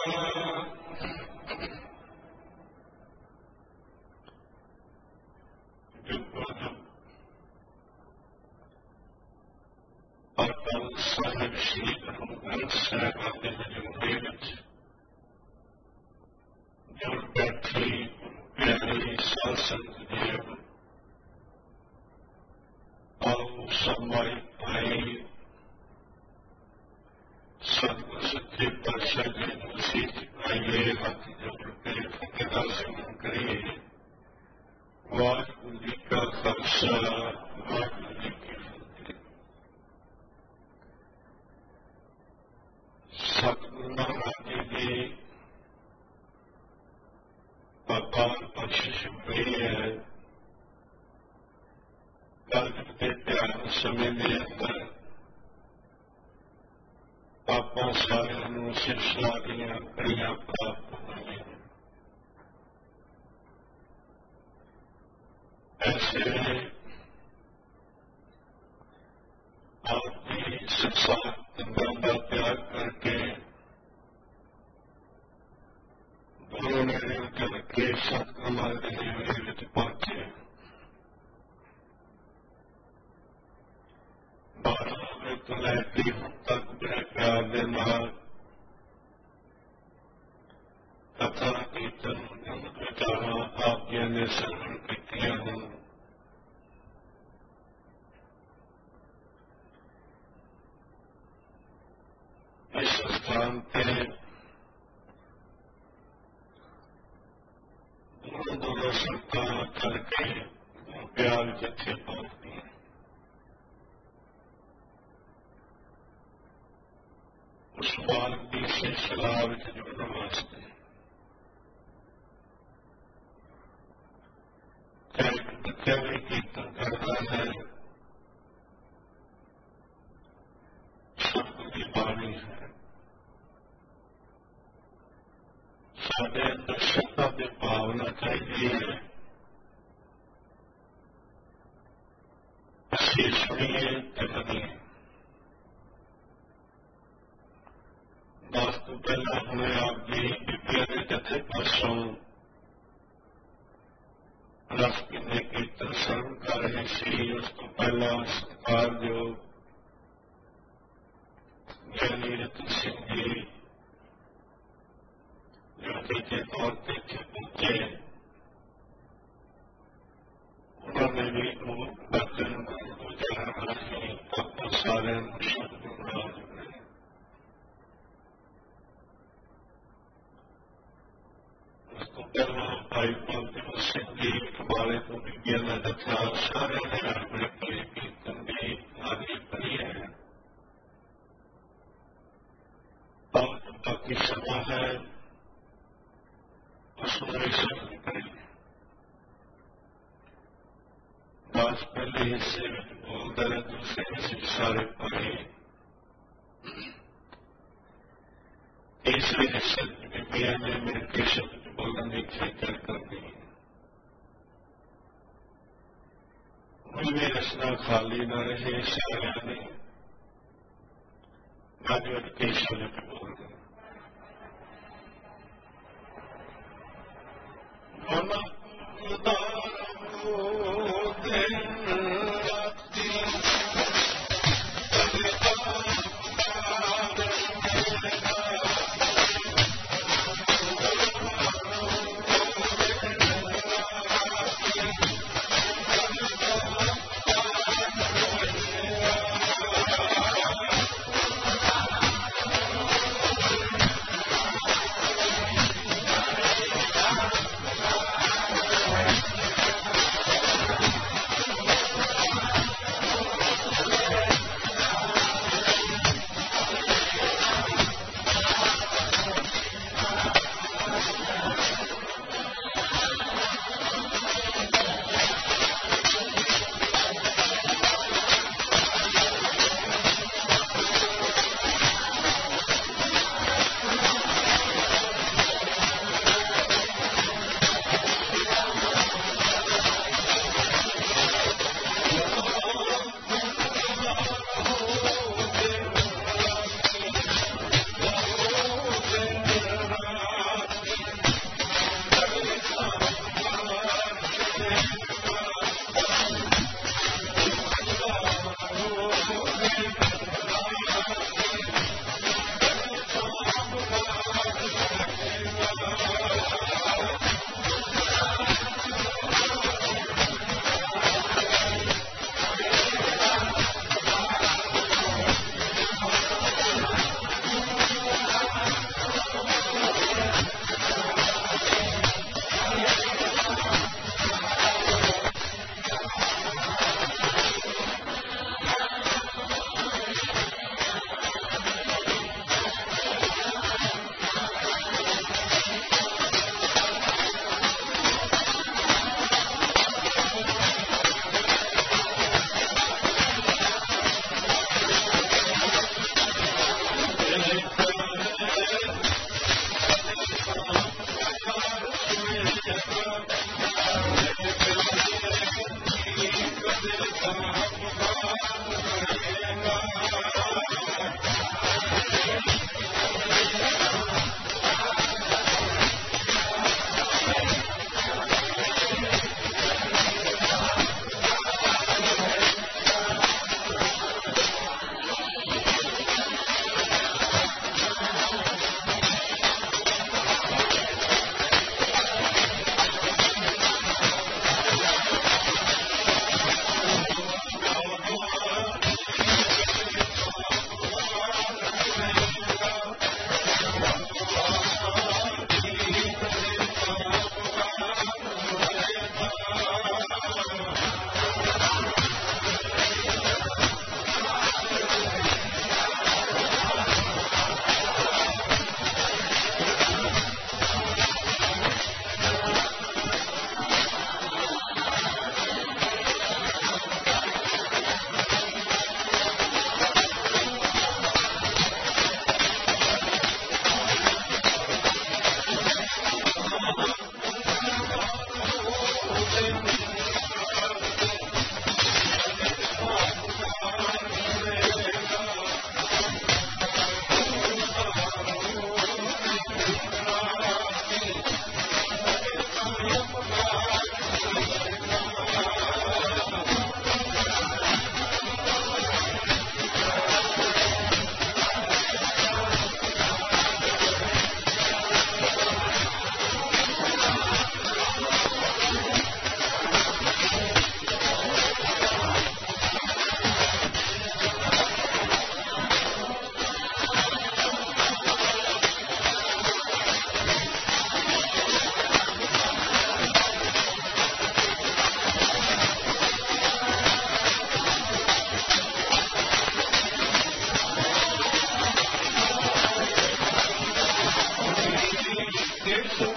ਸਾਹਿਬ ਸ਼੍ਰੀ ਗੁਰੂ ਗ੍ਰੰਥ ਸਾਹਿਬ ਦੇ ਹਜ਼ੂਰੇ ਵਿੱਚ ਜੁੜ ਬੈਠੀ ਪਿਆਰੀ ਸਾਧ ਸੰਗਤ ਜੀਓ, ਆਓ ਸਮਾਈ ਭਾਈ ਸਤਿਗੁਰ ਸੱਚੇ ਪਾਤਸ਼ਾਹ ਜੀ ਨੂੰ ਸੀਸ ਝੁਕਾਈਏ, ਹੱਥ ਜੋੜ ਕੇ ਫਤਿਹ ਦਾ ਸਿਮਰਨ ਕਰੀਏ। ਵਾਹਿਗੁਰੂ ਜੀ ਕਾ ਖਾਲਸਾ, ਵਾਹਿਗੁਰੂ ਜੀ ਕੀ ਫਤਿਹ। ਸਤਿਗੁਰੂ ਮਹਾਰਾਜ ਜੀ ਦੀ ਅਪਾਰ ਬਖਸ਼ਿਸ਼ ਹੋਈ ਹੈ। ਕਲਯੁਗ ਦੇ ਧਿਆਨ ਸਮੇਂ ਦੇ ਅੰਦਰ ਆਪਾਂ ਸਾਰਿਆਂ ਨੂੰ ਸਿਰਜਣਾ ਦੀਆਂ ਕੜੀਆਂ ਪ੍ਰਾਪਤ ਹੋਈਆਂ। ऐसे आपकी संसार बंधन का त्याग करके दोनों ने करके सतमार्ग के जीवन में पहुंचे। 12 वजे तो लैके ਹੁਣ तक बड़े प्यार के नाल कथा कीर्तन विचारां आप जी ने श्रवण कीतियां हैं। इस स्थान पर दोनों संतान करके प्यार जत्थे पहुंचती हैं। उस मार्ग की सिलसिला जुड़ने वास्ते बच्चा भी कीर्तन करता है, सतगुर की बाणी है। साढ़े अंदर श्रद्धा की भावना चाहिए, असीं सुनिए ते मनीए। दस तो पहला हमने आप जी बीबिया के जत्थे पासों रस पीने कीर्तन श्रवण कर रहे सी। उस तो पहला सत्कार जो ज्ञानी रतन सिंह जी जो तीजे तौर पर इत्थे पहुंचे, उन्होंने भी वचन उच्चारण राही आप सारे शब्द बना दिए। उस तो पहला भाई पालती सिंह जी कबाले तो बीबिया का जत्था सारे ने अपने प्रिय कीर्तन की आदि पढ़ी है। और बाकी सभा है उसमें शब्द करें। दास पहले हिस्से में बोलते रहे, दूसरे हिस्से सारे पढ़े। तीसरे हिस्से बीबिया ने मिलकर शब्द बोलने की खिचड़ कर दी। उनमें रचना खाली न रहे, सारा ने भागवत के शब्द बोल गए।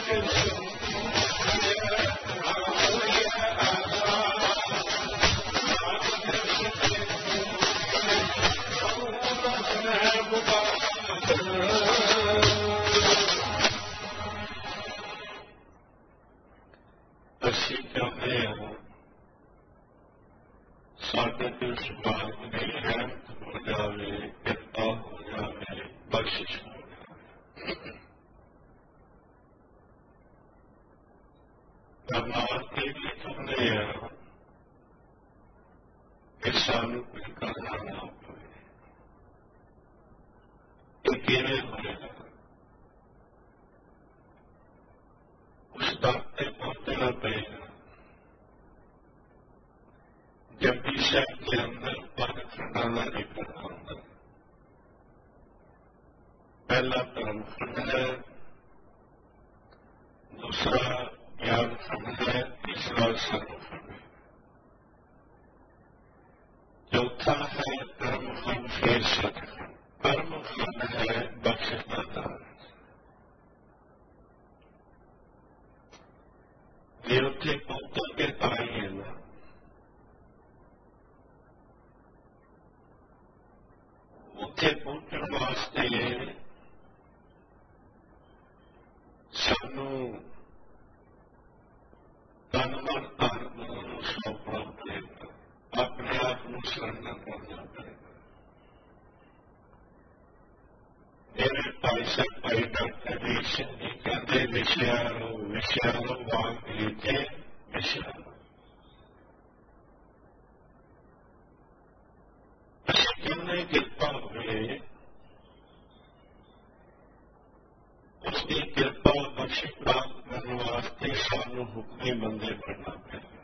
ਅਸੀਂ ਚਾਹੁੰਦੇ ਹਾਂ ਸਾਡੇ ਤੇ ਸੁਭਾਗ ਦੀ ਰਹਿਮਤ ਹੋ ਜਾਵੇ, ਕਿਰਪਾ ਹੋ ਜਾਵੇ, ਬਖਸ਼ਿਸ਼ ਹੋ ਜਾਵੇ। ਪਰਮਾਤਮਾ ਵੀ ਚਾਹੁੰਦੇ ਹਾਂ ਕਿ ਸਾਨੂੰ ਕੁਝ ਕਰਨਾ ਨਾ ਪਵੇ। ਇਹ ਕਿਵੇਂ ਹੋਏਗਾ? ਉਸ ਦਰ ਤੇ ਪਹੁੰਚਣਾ ਪਏਗਾ। जपजी साहिब के अंदर पाक खंडाना जिक्र होता है। पहला धर्म खंड है, दूसरा ज्ञान खंड है, तीसरा सर्व खंड है, चौथा है कर्म खंड, फिर सतखंड। कर्म खंड है बख्शिश का दान। ये उत्थे पहुंच के पाएंगे ना, ਉੱਥੇ ਪਹੁੰਚਣ ਵਾਸਤੇ ਸਾਨੂੰ ਤਨ ਮਨ ਧਨ ਨੂੰ ਸੌਂਪਣਾ ਪਏਗਾ, ਆਪਣੇ ਆਪ ਨੂੰ ਸਰੰਡਰ ਕਰਨਾ ਪਏਗਾ। ਮੇਰੇ ਭਾਈ ਸਾਹਿਬ ਭਾਈ ਡਾਕਟਰ ਵੀਰ ਸਿੰਘ ਜੀ ਕਹਿੰਦੇ ਵਿਸ਼ਿਆਂ ਨੂੰ ਵਾਂਗ ਲੀਜੇ ਵਿਸ਼ਿਆਂ ਨੂੰ। ਅਸੀਂ ਕਿੰਨੇ ਕਿਰਪਾ ਹੋਵੇ, ਉਸਦੀ ਕਿਰਪਾ ਬਖਸ਼ਿਸ਼ ਪ੍ਰਾਪਤ ਕਰਨ ਵਾਸਤੇ ਸਾਨੂੰ ਹੁਕਮੀ ਬੰਦੇ ਬਣਨਾ ਪਏਗਾ।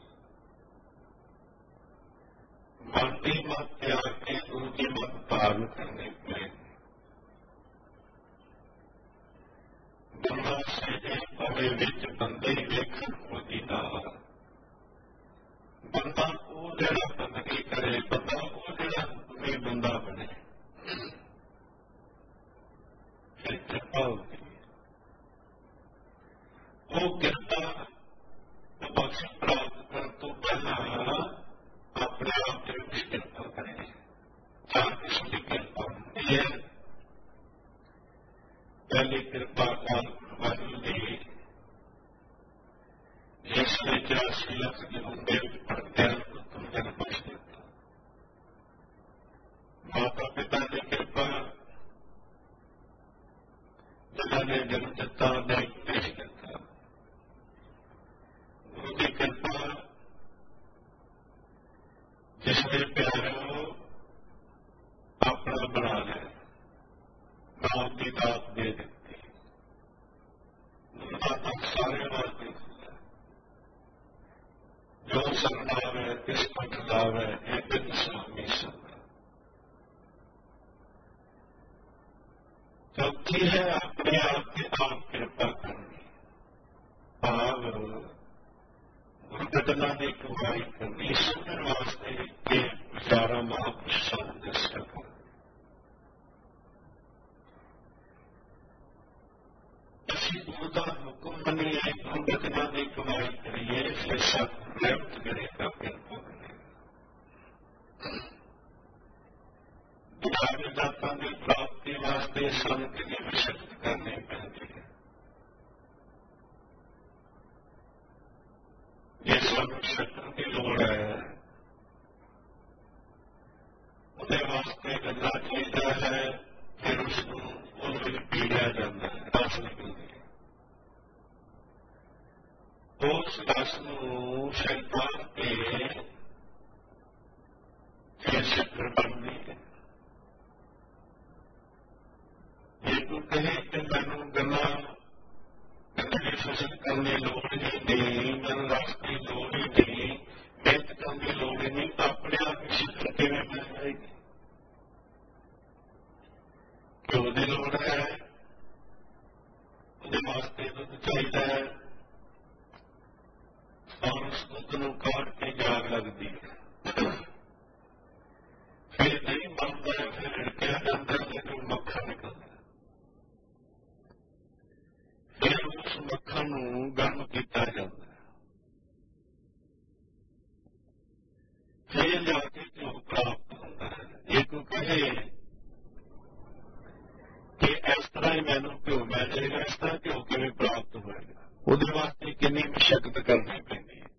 ਮਨ ਦੀ ਮਤ ਤਿਆਗ ਕੇ ਦੂਜੀ ਮਤ ਧਾਰਨ ਕਰਨੀ ਪਏਗੀ। ਬੰਦਾ ਸਹਿਜੇ ਭਾਵੇਂ ਵਿੱਚ ਬੰਦੇ ਹੀ ਵੇਖਣ ਉਹਦੀ ਨਾਲ, ਬੰਦਾ ਉਹ ਜਿਹੜਾ ਬੰਦਗੀ ਕਰੇ, ਬੰਦਾ ਉਹ ਜਿਹੜਾ ਹੁਕਮੀ ਬੰਦਾ ਬਣੇ, ਫਿਰ ਕਿਰਪਾ ਹੁੰਦੀ ਹੈ। ਉਹ ਕਿਰਪਾ ਬਖਸ਼ਿਸ਼ ਪ੍ਰਾਪਤ ਕਰਨ ਤੋਂ ਪਹਿਲਾਂ ਆਪਣੇ ਆਪ ਤੇ ਵੀ ਕਿਰਪਾ ਕਰੇ। ਚਾਰ ਕਿਸਮ ਦੀ ਕਿਰਪਾ ਹੁੰਦੀ ਹੈ। ਪਹਿਲੀ ਕਿਰਪਾ ਕਾਲ ਗੁਰਬਾਣੀ ਦੀ, ਜਿਸ ਨੇ 84 ਲੱਖ ਦੇ ਮੁੰਡੇ ਵਿੱਚ ਪੜ੍ਹਦਿਆਂ ਉੱਤਮ ਜਨ ਬਖਸ਼ ਦਿੱਤਾ। ਮਾਤਾ ਪਿਤਾ ਦੀ ਕਿਰਪਾ, ਜਿਨ੍ਹਾਂ ਨੇ ਜਨਮ ਦਿੱਤਾ, ਨੇ ਪੇਸ਼ ਕੀਤਾ। ਗੁਰੂ ਦੀ ਕਿਰਪਾ, ਜਿਸ ਨੇ ਪਿਆਰਿਓ ਆਪਣਾ ਬਣਾ ਲਿਆ, ਨਾਮ ਦੀ ਦਾਤ ਦੇ ਦਿੱਤੀ। ਗੁਰਦਾਤਾ ਸਾਰੇ ਵਾਸਤੇ ਜੋ ਸਰਨਾਮ ਹੈ, ਕਿਸ ਪੰਥ ਦਾ ਹੈ, ਇਹ ਬਿਨ ਸੁਆਮੀ ਸੰਤ। ਚੌਥੀ ਹੈ ਆਪਣੇ ਆਪ ਤੇ ਆਪ ਕਿਰਪਾ ਕਰਨੀ, ਭਾਵ ਗੁਰਗਤਨਾ ਦੀ ਕਮਾਈ ਕਰਨੀ, ਸੁਣਨ ਵਾਸਤੇ ਇਹ ਵਿਚਾਰਾ ਮਹਾਂਪੁਰਸ਼ ਸਾਨੂੰ ਦੱਸਿਆ ਕਰ। ਅਸੀਂ ਗੁਰੂ ਦਾ ਹੁਕਮ ਮੰਨੀਏ, ਗੁਰਗਤਨਾ ਦੀ ਕਮਾਈ ਕਰੀਏ, ਫਿਰ ਸਭ ਰਹਿਮਤ ਕਰੇਗਾ, ਕਿਰਪਾ ਕਰੇਗਾ। ਦੁਆਰੇ ਦਾਤਾਂ ਦੀ ਪ੍ਰਾਪਤੀ ਵਾਸਤੇ ਸਾਨੂੰ ਕਿੰਨੀ ਮਸ਼ੱਕਤ ਕਰਨੀ ਪੈਂਦੀ ਹੈ। ਜੇ ਸਾਨੂੰ ਮਸ਼ੱਕਤ ਦੀ ਲੋੜ ਹੈ, ਉਹਦੇ ਵਾਸਤੇ ਕਰਨਾ ਚਾਹੀਦਾ ਹੈ, ਫਿਰ ਉਸਨੂੰ ਉਹਦੇ ਵਿੱਚ ਪੀੜਿਆ ਜਾਂਦਾ ਹੈ, ਰਸ ਨਿਕਲਦੀ ਹੈ। ਉਸ ਰਸ ਨੂੰ ਸ਼ੈਤਾਨ ਕੇ ਫਿਰ ਸ਼ੱਕਰ ਬਣਦੀ ਹੈ। ਜੇ ਤੂੰ ਕਹੇ ਕਿ ਮੈਨੂੰ ਗੱਲਾਂ ਕਦੇ ਫਸਲ ਕਰਨ ਦੀ ਲੋੜ ਹੀ ਨਹੀਂ, ਮੈਨੂੰ ਰਸ ਦੀ ਲੋੜ ਹੀ ਨਹੀਂ, ਮਿਹਨਤ ਕਰਨ ਦੀ ਲੋੜ ਹੀ ਨਹੀਂ, ਆਪਣੇ ਆਪ ਹੀ ਸ਼ੱਕਰ ਕਿਵੇਂ ਬਣ ਜਾਏਗੀ? ਘਿਓ ਦੀ ਲੋੜ ਹੈ, ਉਹਦੇ ਵਾਸਤੇ ਦੁੱਧ ਚਾਹੀਦਾ ਹੈ, ਔਰ ਉਸ ਦੁੱਧ ਨੂੰ ਕਾੜ ਕੇ ਜਾਗ ਲੱਗਦੀ ਹੈ, ਫਿਰ ਨਹੀਂ ਬਣਦਾ, ਫਿਰ ਹਿੜਕਿਆ ਜਾਂਦਾ, ਫਿਰ ਮੱਖਣ ਨਿਕਲਦਾ। ਫਿਰ ਉਸ ਕਿੰਨੀ ਮਸ਼ੱਕਤ ਕਰਨੀ ਪੈਂਦੀ ਹੈ।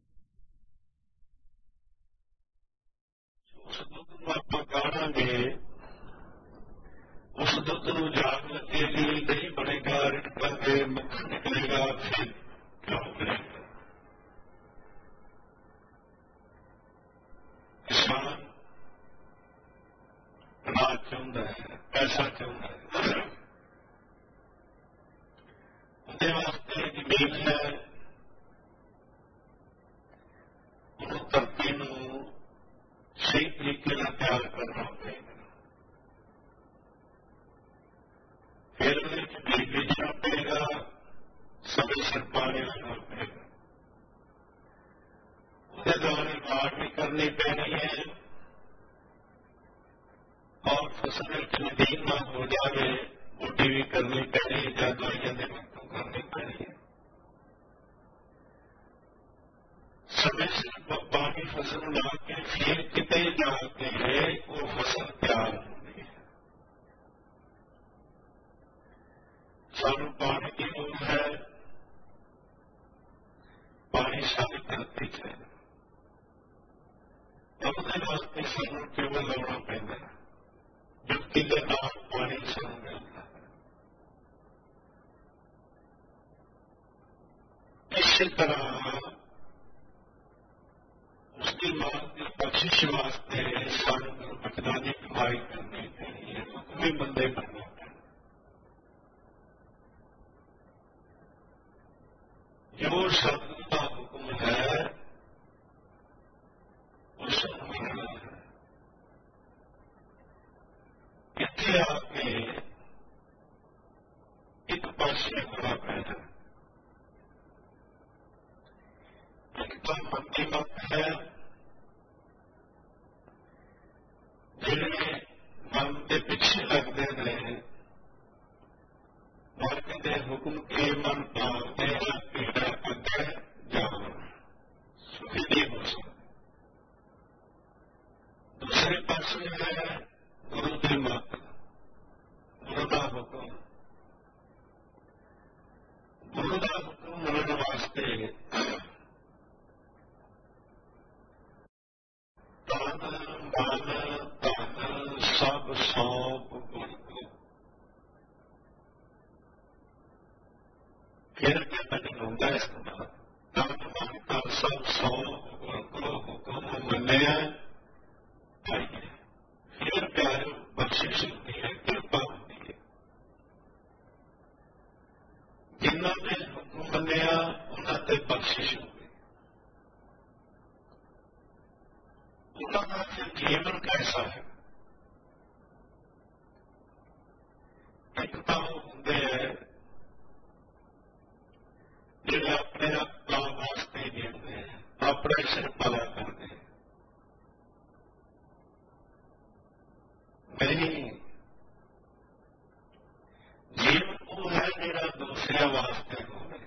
ਉਸ ਦੁੱਧ ਨੂੰ ਆਪਾਂ ਕਾੜਾਂਗੇ, ਉਸ ਦੁੱਧ ਨੂੰ ਜਾਗ ਲੱਗੇਗੀ, ਦਹੀਂ ਬਣੇਗਾ, ਰਿੜਕਾਂਗੇ, ਮੱਖਣ ਨਿਕਲੇਗਾ, ਫਿਰ ਕਿਉਂ ਕਰੇਗਾ। ਕਿਸਾਨ ਅਨਾਜ ਚਾਹੁੰਦਾ ਹੈ, ਪੈਸਾ ਚਾਹੁੰਦਾ ਹੈ, ਉਹਦੇ ਵਾਸਤੇ ਜ਼ਮੀਨ ਹੈ, ਉਹਨੂੰ ਧਰਤੀ ਨੂੰ ਸਹੀ ਤਰੀਕੇ ਨਾਲ ਤਿਆਰ ਕਰਨਾ ਪਏਗਾ। ਫਿਰ ਉਹਦੇ ਵਿੱਚ ਬੀਜ ਬੀਜਣਾ ਪਏਗਾ, ਸਮੇਂ ਸਿਰ ਪਾਣੀ ਲਾਉਣਾ ਪਏਗਾ, ਉਹਦੇ ਦੁਆਲੇ ਬਾੜ ਵੀ ਕਰਨੀ ਪੈਣੀ ਹੈ, ਔਰ ਫਸਲ ਵਿੱਚ ਨਦੀਨ ਨਾ ਹੋ ਜਾਵੇ ਬੂਟੀ ਵੀ ਕਰਨੀ ਪੈਣੀ ਹੈ, ਜਾਂ ਦਵਾਈਆਂ ਦੇ ਵਰਤੋਂ ਕਰਨੀ ਪੈਣੀ ਹੈ। ਸਮੇਂ ਸਿਰ ਪਾਣੀ ਫਸਲ ਨੂੰ ਲਾ ਕੇ ਫਿਰ ਕਿਤੇ ਜਾ ਕੇ ਉਹ ਫਸਲ ਤਿਆਰ ਹੁੰਦੀ ਹੈ। ਸਾਨੂੰ ਪਾਣੀ ਦੀ ਲੋੜ ਹੈ, ਪਾਣੀ ਸਾਰੀ ਧਰਤੀ 'ਚ ਹੈ, ਉਹਦੇ ਵਾਸਤੇ ਸਾਨੂੰ ਕੇਵਲ ਲਾਉਣਾ ਪੈਂਦਾ ਹੈ, ਜੁਗਤੀ ਦੇ ਨਾਲ ਪਾਣੀ ਸਾਨੂੰ ਮਿਲਦਾ ਹੈ। ਇਸੇ ਤਰ੍ਹਾਂ ਉਸਦੀ ਮਾਂ ਦੀ ਬਖਸ਼ਿਸ਼ ਵਾਸਤੇ ਸਾਨੂੰ ਗੁਰਬਚਨਾਂ ਦੀ ਕਮਾਈ ਕਰਨੀ ਪੈਣੀ ਹੈ, ਹੁਕਮੀ ਬੰਦੇ ਬਣਨਾ ਪੈਣਾ। ਜੋ ਸਤਿਗੁਰੂ ਦਾ ਹੁਕਮ ਹੈ ਉਸ ਨੂੰ ਮੰਨਣਾ ਹੈ। ਇੱਥੇ ਆ ਕੇ ਇੱਕ ਪਾਸੇ ਹੋਣਾ ਪੈਣਾ। ਇੱਕ ਤਾਂ ਮਨ ਦੀ ਮੱਤ ਹੈ, ਜਿਹੜੇ ਮਨ ਦੇ ਪਿੱਛੇ ਲੱਗਦੇ ਨੇ, ਮਾਲਕ ਦੇ ਹੁਕਮ ਕੇ ਮਨ ਭਾਵਦੇ ਹੈ, ਪੀੜਾ ਅੱਗੇ ਜਾਵਣ, ਸੁਖੀ ਨਹੀਂ ਹੋ ਸਕਦਾ। ਦੂਸਰੇ ਪਾਸੇ ਹੈ ਗੁਰੂ ਦੀ ਮੱਤ, ਗੁਰੂ ਦਾ ਹੁਕਮ। ਗੁਰੂ ਦਾ ਹੁਕਮ ਮੰਨਣ ਵਾਸਤੇ ਤਨ ਮਨ ਧਨ ਸਭ ਸੌਂਪ ਗੁਰੂ ਕੋ। ਫਿਰ ਕਹਿੰਦਾ ਨਹੀਂ ਹੁੰਦਾ ਇਸ ਤਰ੍ਹਾਂ, ਤਨ ਮਨ ਧਨ ਸਭ ਸੌਂਪ ਗੁਰੂ ਕੋ, ਹੁਕਮ ਮੰਨਿਆ ਪਾਈਏ। ਫਿਰ ਪਿਆਰ ਬਖਸ਼ਿਸ਼ ਹੁੰਦੀ ਹੈ, ਕਿਰਪਾ ਹੁੰਦੀ ਹੈ। ਜਿਨ੍ਹਾਂ ਨੇ ਹੁਕਮ ਮੰਨਿਆ ਉਹਨਾਂ ਤੇ ਬਖਸ਼ਿਸ਼ ਹੁੰਦੀ, ਉਹਨਾਂ ਦਾ ਫਿਰ ਜੀਵਨ ਕੈਸਾ ਹੈ। ਇੱਕ ਤਾਂ ਉਹ ਹੁੰਦੇ ਹੈ ਜਿਹੜੇ ਆਪਣੇ ਆਪ ਵਾਸਤੇ ਜੀਉਂਦੇ, ਆਪਣੇ ਸਿਰ ਭਲਾ ਕਰਦੇ। ਨਹੀਂ, ਜੀਵਨ ਉਹ ਹੈ ਜਿਹੜਾ ਦੂਸਰਿਆਂ ਵਾਸਤੇ ਹੋਵੇ।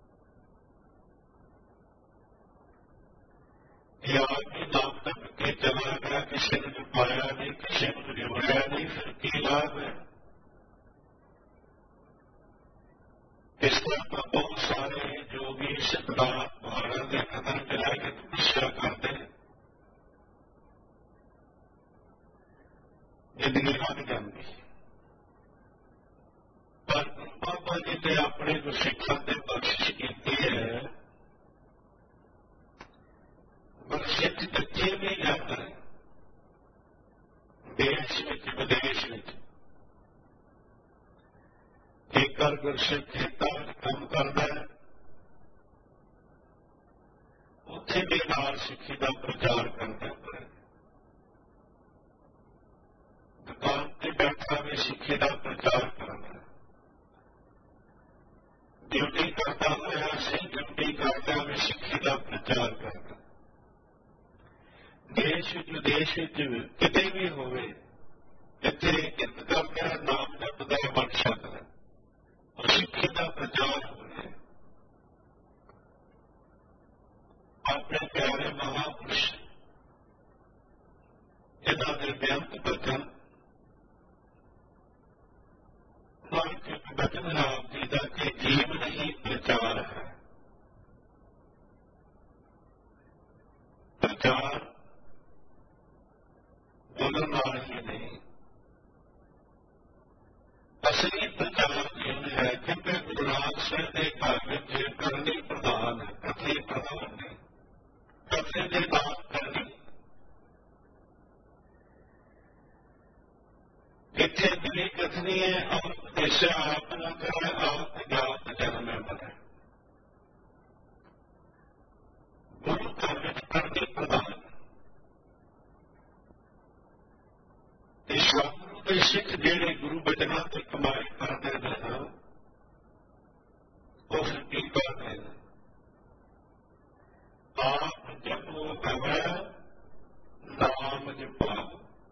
ਇਹ ਆਦਮੀ ਨਾਮ ਤੱਕ ਕੇ ਚਲਾ ਗਿਆ, ਕਿਸੇ ਨੂੰ ਜੁੜਾਇਆ ਨਹੀਂ, ਕਿਸੇ ਨੂੰ ਜੋੜਿਆ ਨਹੀਂ, ਫਿਰ ਕੀ ਲਾਭ ਹੈ। ਇਸ ਤਰ੍ਹਾਂ ਤਾਂ ਬਹੁਤ ਸਾਰੇ ਜੋਗੀ ਸਿਧਾਂਤ ਪਹਾੜਾਂ ਦੇ ਕਦਮ ਚਲਾ ਕੇ ਤਪੱਸਿਆ ਕਰਦੇ, ਜ਼ਿੰਦਗੀ ਲੰਘ ਜਾਂਦੀ। ਪਰ ਬਾਬਾ ਜੀ ਨੇ ਆਪਣੇ ਗੁਰਸਿੱਖਾਂ ਤੇ ਬਖਸ਼ਿਸ਼ ਕੀਤੀ ਹੈ। ਗੁਰਸਿੱਖ ਬੱਚੇ ਵੀ ਜਾਂਦਾ ਹੈ, ਦੇਸ਼ ਵਿੱਚ ਵਿਦੇਸ਼ ਵਿੱਚ। ਜੇਕਰ ਗੁਰਸਿੱਖ ਖੇਤਾਂ ਵਿੱਚ ਕੰਮ ਕਰਦਾ ਹੈ, ਉੱਥੇ ਵੀ ਨਾਲ ਸਿੱਖੀ ਦਾ ਪ੍ਰਚਾਰ ਕਰਦਾ ਹੈ। ਦੁਕਾਨ ਤੇ ਬੈਠਾ ਵੀ ਸਿੱਖੀ ਦਾ ਪ੍ਰਚਾਰ ਕਰਦਾ ਹੈ। ਡਿਊਟੀ ਕਰਦਾ ਹੋਇਆ ਸਹੀ ਡਿਊਟੀ ਕਰਦਾ ਵੀ ਸਿੱਖੀ ਦਾ ਪ੍ਰਚਾਰ ਕਰਦਾ। ਦੇਸ਼ ਵਿੱਚ ਵਿਦੇਸ਼ ਵਿੱਚ ਕਿਤੇ ਵੀ ਹੋਵੇ, ਇੱਥੇ ਕਿਰਤ ਕਰਦਾ, ਨਾਮ ਜਪਦਾ, ਬਣ ਸਕਦਾ, ਸਿੱਖੀ ਦਾ ਪ੍ਰਚਾਰ ਹੋ ਰਿਹਾ। ਆਪਣੇ ਪਿਆਰੇ ਮਹਾਂਪੁਰਸ਼ ਜਿਨ੍ਹਾਂ ਦੇ ਬੇਅੰਤ ਬਚਨ, ਬਚਨ ਆਪ ਜੀ ਦਾ ਕਿ ਜੀਵਨ ਹੀ ਪ੍ਰਚਾਰ ਹੈ। प्रचार बोलਣ ਨਾਲ ਹੀ ਨਹੀਂ, ਅਸਲੀ ਪ੍ਰਚਾਰ ਜੀਵਨ ਹੈ। ਕਿਉਂਕਿ ਗੁਰੂ ਨਾਨਕ ਸਾਹਿਬ ਦੇ ਘਰ ਵਿੱਚ ਕਰਨੀ ਪ੍ਰਧਾਨ ਹੈ, ਕਥੇ ਪ੍ਰਧਾਨ ਨਹੀਂ। ਕਥੇ ਦੇ ਨਾਲ ਕਰਨੀ, ਜਿੱਥੇ ਬਿਲੀ ਕਥਨੀ ਹੈ ਆਪ ਦੇਸ਼ਾ ਆਪ ਨਾ ਕਰੇ, ਆਪ ਜਾਤ ਜਨਮ ਹੈ ਮਰੇ। ਗੁਰੂ ਘਰ ਵਿੱਚ ਕਰਨੀ ਪ੍ਰਧਾਨ ਤੇ ਸ਼ਬਦ ਦੇ ਸਿੱਖ ਜਿਹੜੇ ਗੁਰੂ ਬਚਨਾਂ ਤੇ ਕਮਾਈ ਕਰਦੇ ਨੇ ਉਹ ਫਿਰ ਕੀ ਕਰਦੇ ਨੇ? ਆਪ ਜਪੋ ਕਵੈ ਨਾਮ ਜਪਾਓ।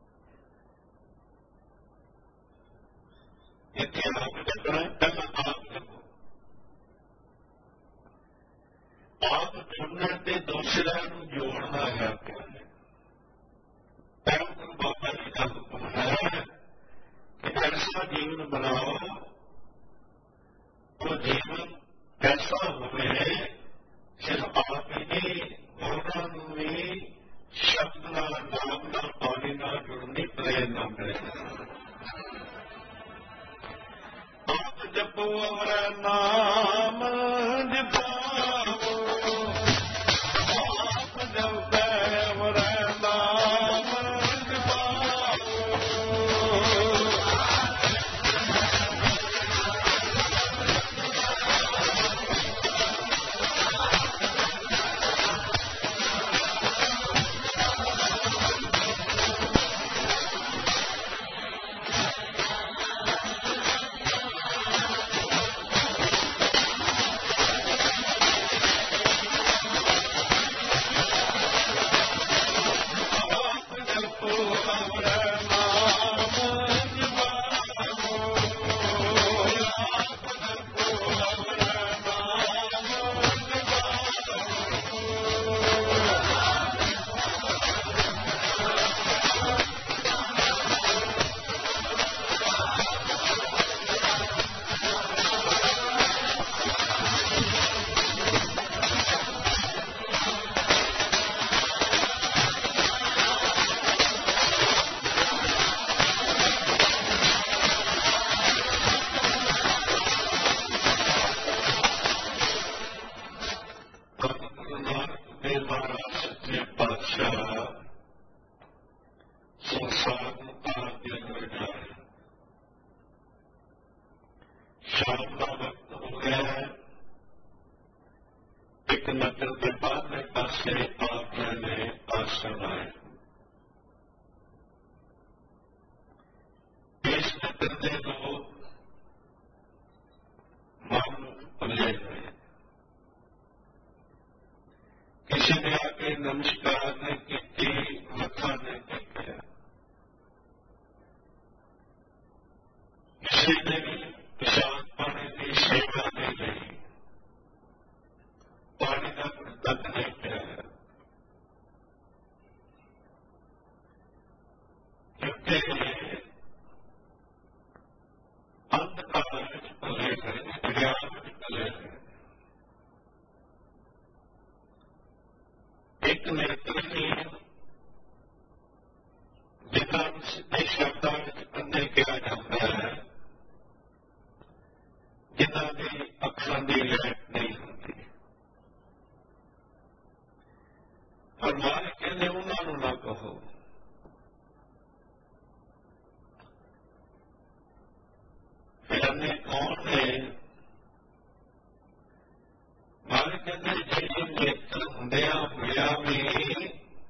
ਇੱਥੇ ਆਪ ਜਪਣਾ, ਪਹਿਲਾਂ ਆਪ ਜਪੋ। ਆਪ ਜੁੜਨ ਤੇ ਦੂਸਰਿਆਂ ਨੂੰ ਜੋੜਨਾ ਹੈ। परम गुरु बाबा जी का हुक्म है कि ऐसा जीवन बनाओ तो जीवन ऐसा होवे सिर्फ आप ही नहीं, होਰਾਂ ਨੂੰ भी शब्द नाल, नाम नाल, पानी नाल जुड़न की प्रेरणा मिले। आप जपो अमर नाम जपाओ, आप जपो अमर नाम शाम का वक्त हो गया है। एक नगर के बाद में पासे आप ने आश्रम आए। इस नगर के लोग मन भले हुए, किसी ने आके नमस्कार नहीं की, मत्था नहीं किया, किसी ने प्रसाद पानी की सेवा नहीं ली, पानी का तक नहीं पिया। क्योंकि अंधकार भले हैं, ज्ञान भले हैं। एक नेत्र जितना सिद्धि शब्दों अन्य किया जाता है, जिन्हों की अखरों की लाइट नहीं होती, और मालिक कहते उन्होंने ना कहो। फिर अन्य कौन है? मालिक कहते जी नेत्र होंदिया होया भी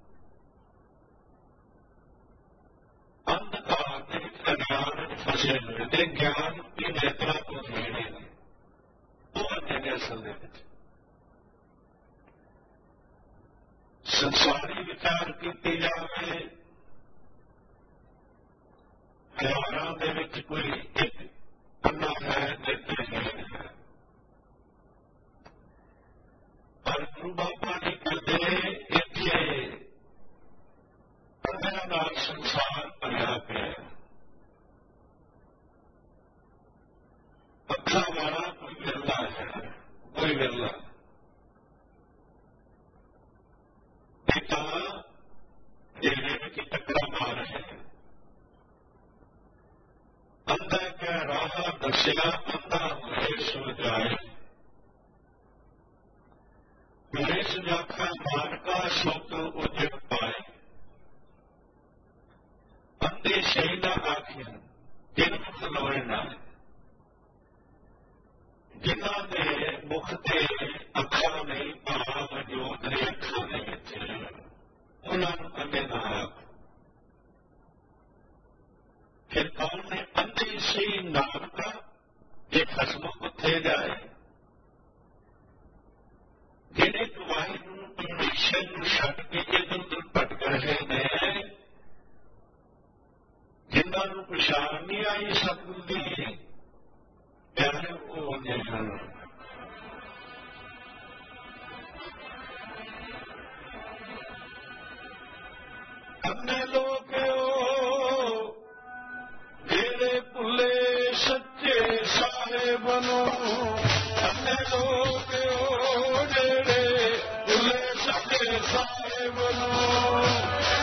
अंधकार के अज्ञान फसे हुए, ज्ञान की नेत्रा को लेने वो अन्य असल संसारी विचार की जाए, हजारों के कोई एक अन्ना है, नेत्रहीन है, पर गुरु बाबा जी कहते इतने अन्ना नाल संसार भरिया पिया। अखा वाला कोई विरला है, कोई विरला। पिता जाखा मानका शब्द उजग पाए अंधे सही न आखिया जिन मुख लोए ना जिन्हों के मुख से अखा नहीं भाव जोत ने अखा नहीं थे उन्होंने अंधे ना आख फिर कौन ने अंधे सही नानका ये खसम उत्थे जाए जिन्हें वाहिगुरू परमेश्वर को छड्ड के इधर उधर भटक रहे ने जिन्होंने पछाण नहीं आई सतगुरु की प्यारे वो होंगे हैं अन्ने लोग जेड़े भुले सच्चे साहेब नूं अन्ने लोग जेड़े भुले सच्चे साहेब नूं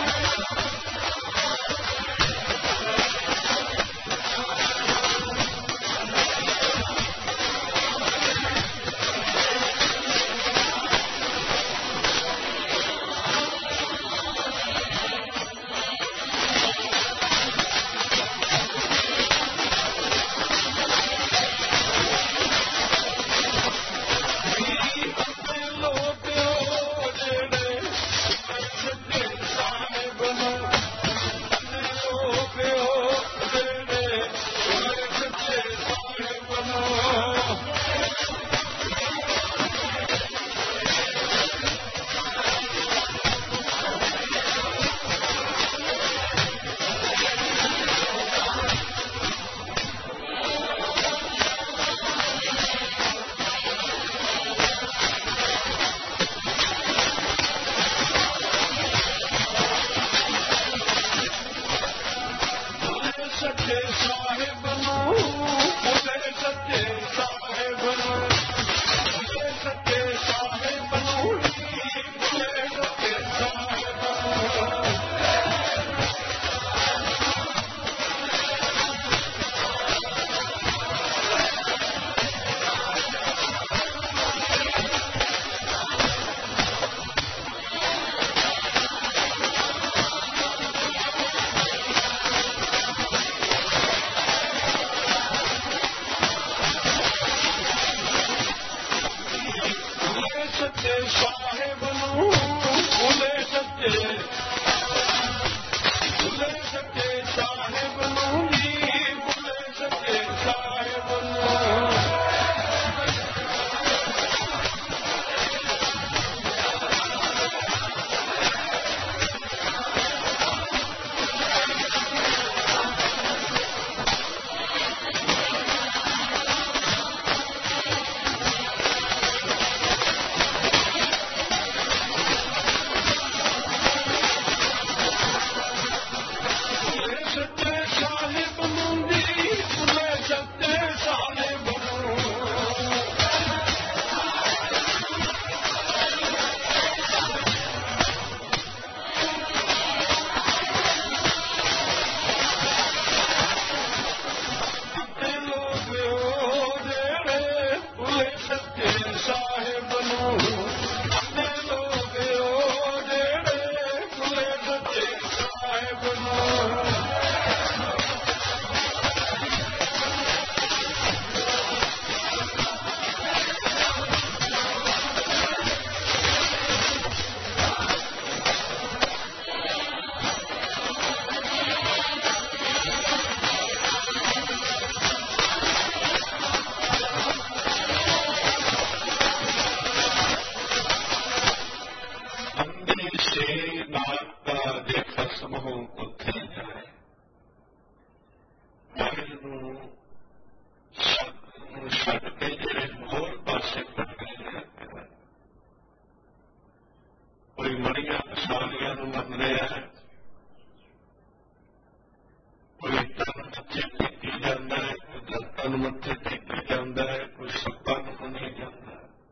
मत्थे टेके जाता है, कोई सप्पा को नहीं जाता।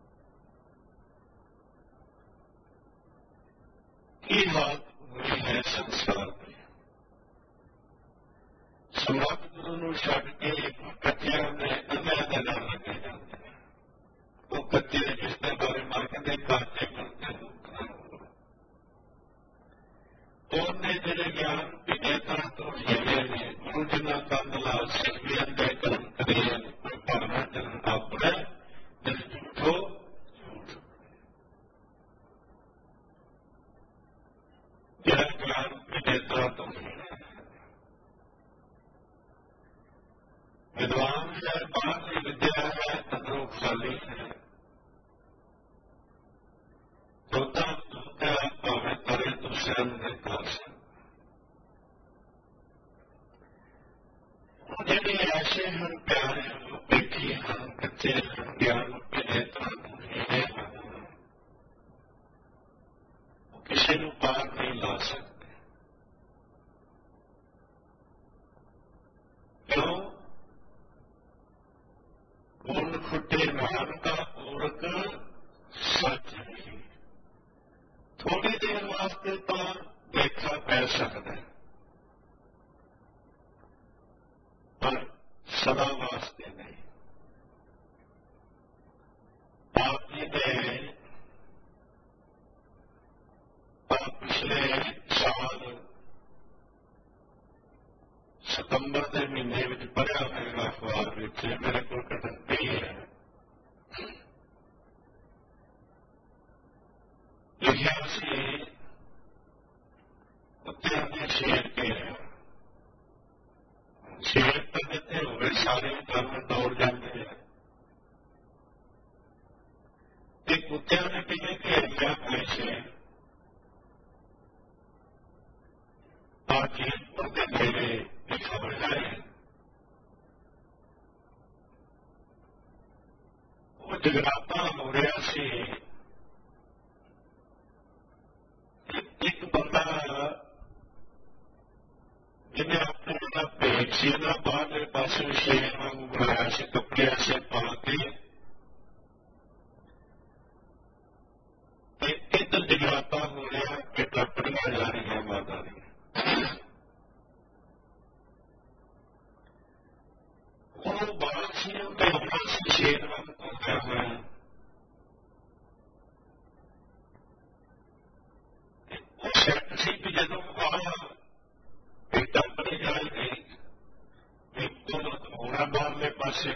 की बात हुई है संसार में। सम्राट गुरु छड़ के कच्चे ने अन्य लगे जाते हैं। वो कच्चे जिसके बारे में कहते काटे करते हैं। ਪੂਰਕ ਸੱਚ ਨਹੀਂ। ਥੋੜੀ ਦੇਰ ਵਾਸਤੇ ਤਾਂ ਦੇਖਾ ਪੈ ਸਕਦਾ, ਪਰ ਸਦਾ ਵਾਸਤੇ ਨਹੀਂ। ਆਪ ਜੀ ਨੇ ਪਿਛਲੇ ਸਾਲ ਸਤੰਬਰ ਦੇ ਮਹੀਨੇ ਵਿੱਚ ਪੜ੍ਹਿਆ ਹੋਏਗਾ ਅਖਬਾਰ ਵਿੱਚ, ਮੇਰੇ ਕੋਲ ਕਟਨ ਪਈ ਹੈ, ਲਿਖਿਆ ਸੀ ਕੁੱਤਿਆਂ ਦੇ ਸ਼ੇਰ ਕੇ ਸ਼ੇਰ ਤਾਂ ਜਿੱਥੇ ਹੋਵੇ ਸਾਰੇ ਕਰਨ ਦੌੜ ਜਾਂਦੇ ਆ, ਤੇ ਕੁੱਤਿਆਂ ਨੇ ਕਿਵੇਂ ਘੇਰ ਲਿਆ ਪੈਸੇ ਤਾਕਿ ਉਹਦੇ ਨੇੜੇ ਇਹ ਖਬਰ ਆਏ। ਉਹ ਜਗਰਾਤਾ ਹੋ ਰਿਹਾ ਸੀ, ਇੱਕ ਬੰਦਾ ਜਿਹਨੇ ਆਪਣੇ ਜਿਹੜਾ ਭੇਜ ਸੀ ਨਾ ਬਾਹਰਲੇ ਪਾਸੇ ਸ਼ੇਰ ਵਾਂਗੂ ਬਣਾਇਆ ਸੀ, ਕੱਪੜੇ ਐਸੇ ਪਾ ਕੇ, ਤੇ ਇੱਧਰ ਜਗਰਾਤਾ ਹੋ ਰਿਹਾ ਕਿ ਟੱਪੜੀਆਂ ਜਾ ਰਹੀਆਂ ਮਾਤਾ ਦੀਆਂ। ਉਹ ਬਾਹਰ ਸੀ, ਉਹਨੇ ਆਪਣਾ ਸੀ ਸ਼ੇਰ ਵਾਂਗ ਧੋਖਿਆ ਹੋਇਆ, ਉਹ ਸੈੱਟ ਸੀ ਕਿ ਜਦੋਂ ਇਹ ਟੱਪੜੀ ਜਾਏਗੀ ਇੱਕ ਤੋਂ ਹੋਣਾ ਬਾਹਰਲੇ ਪਾਸੇ,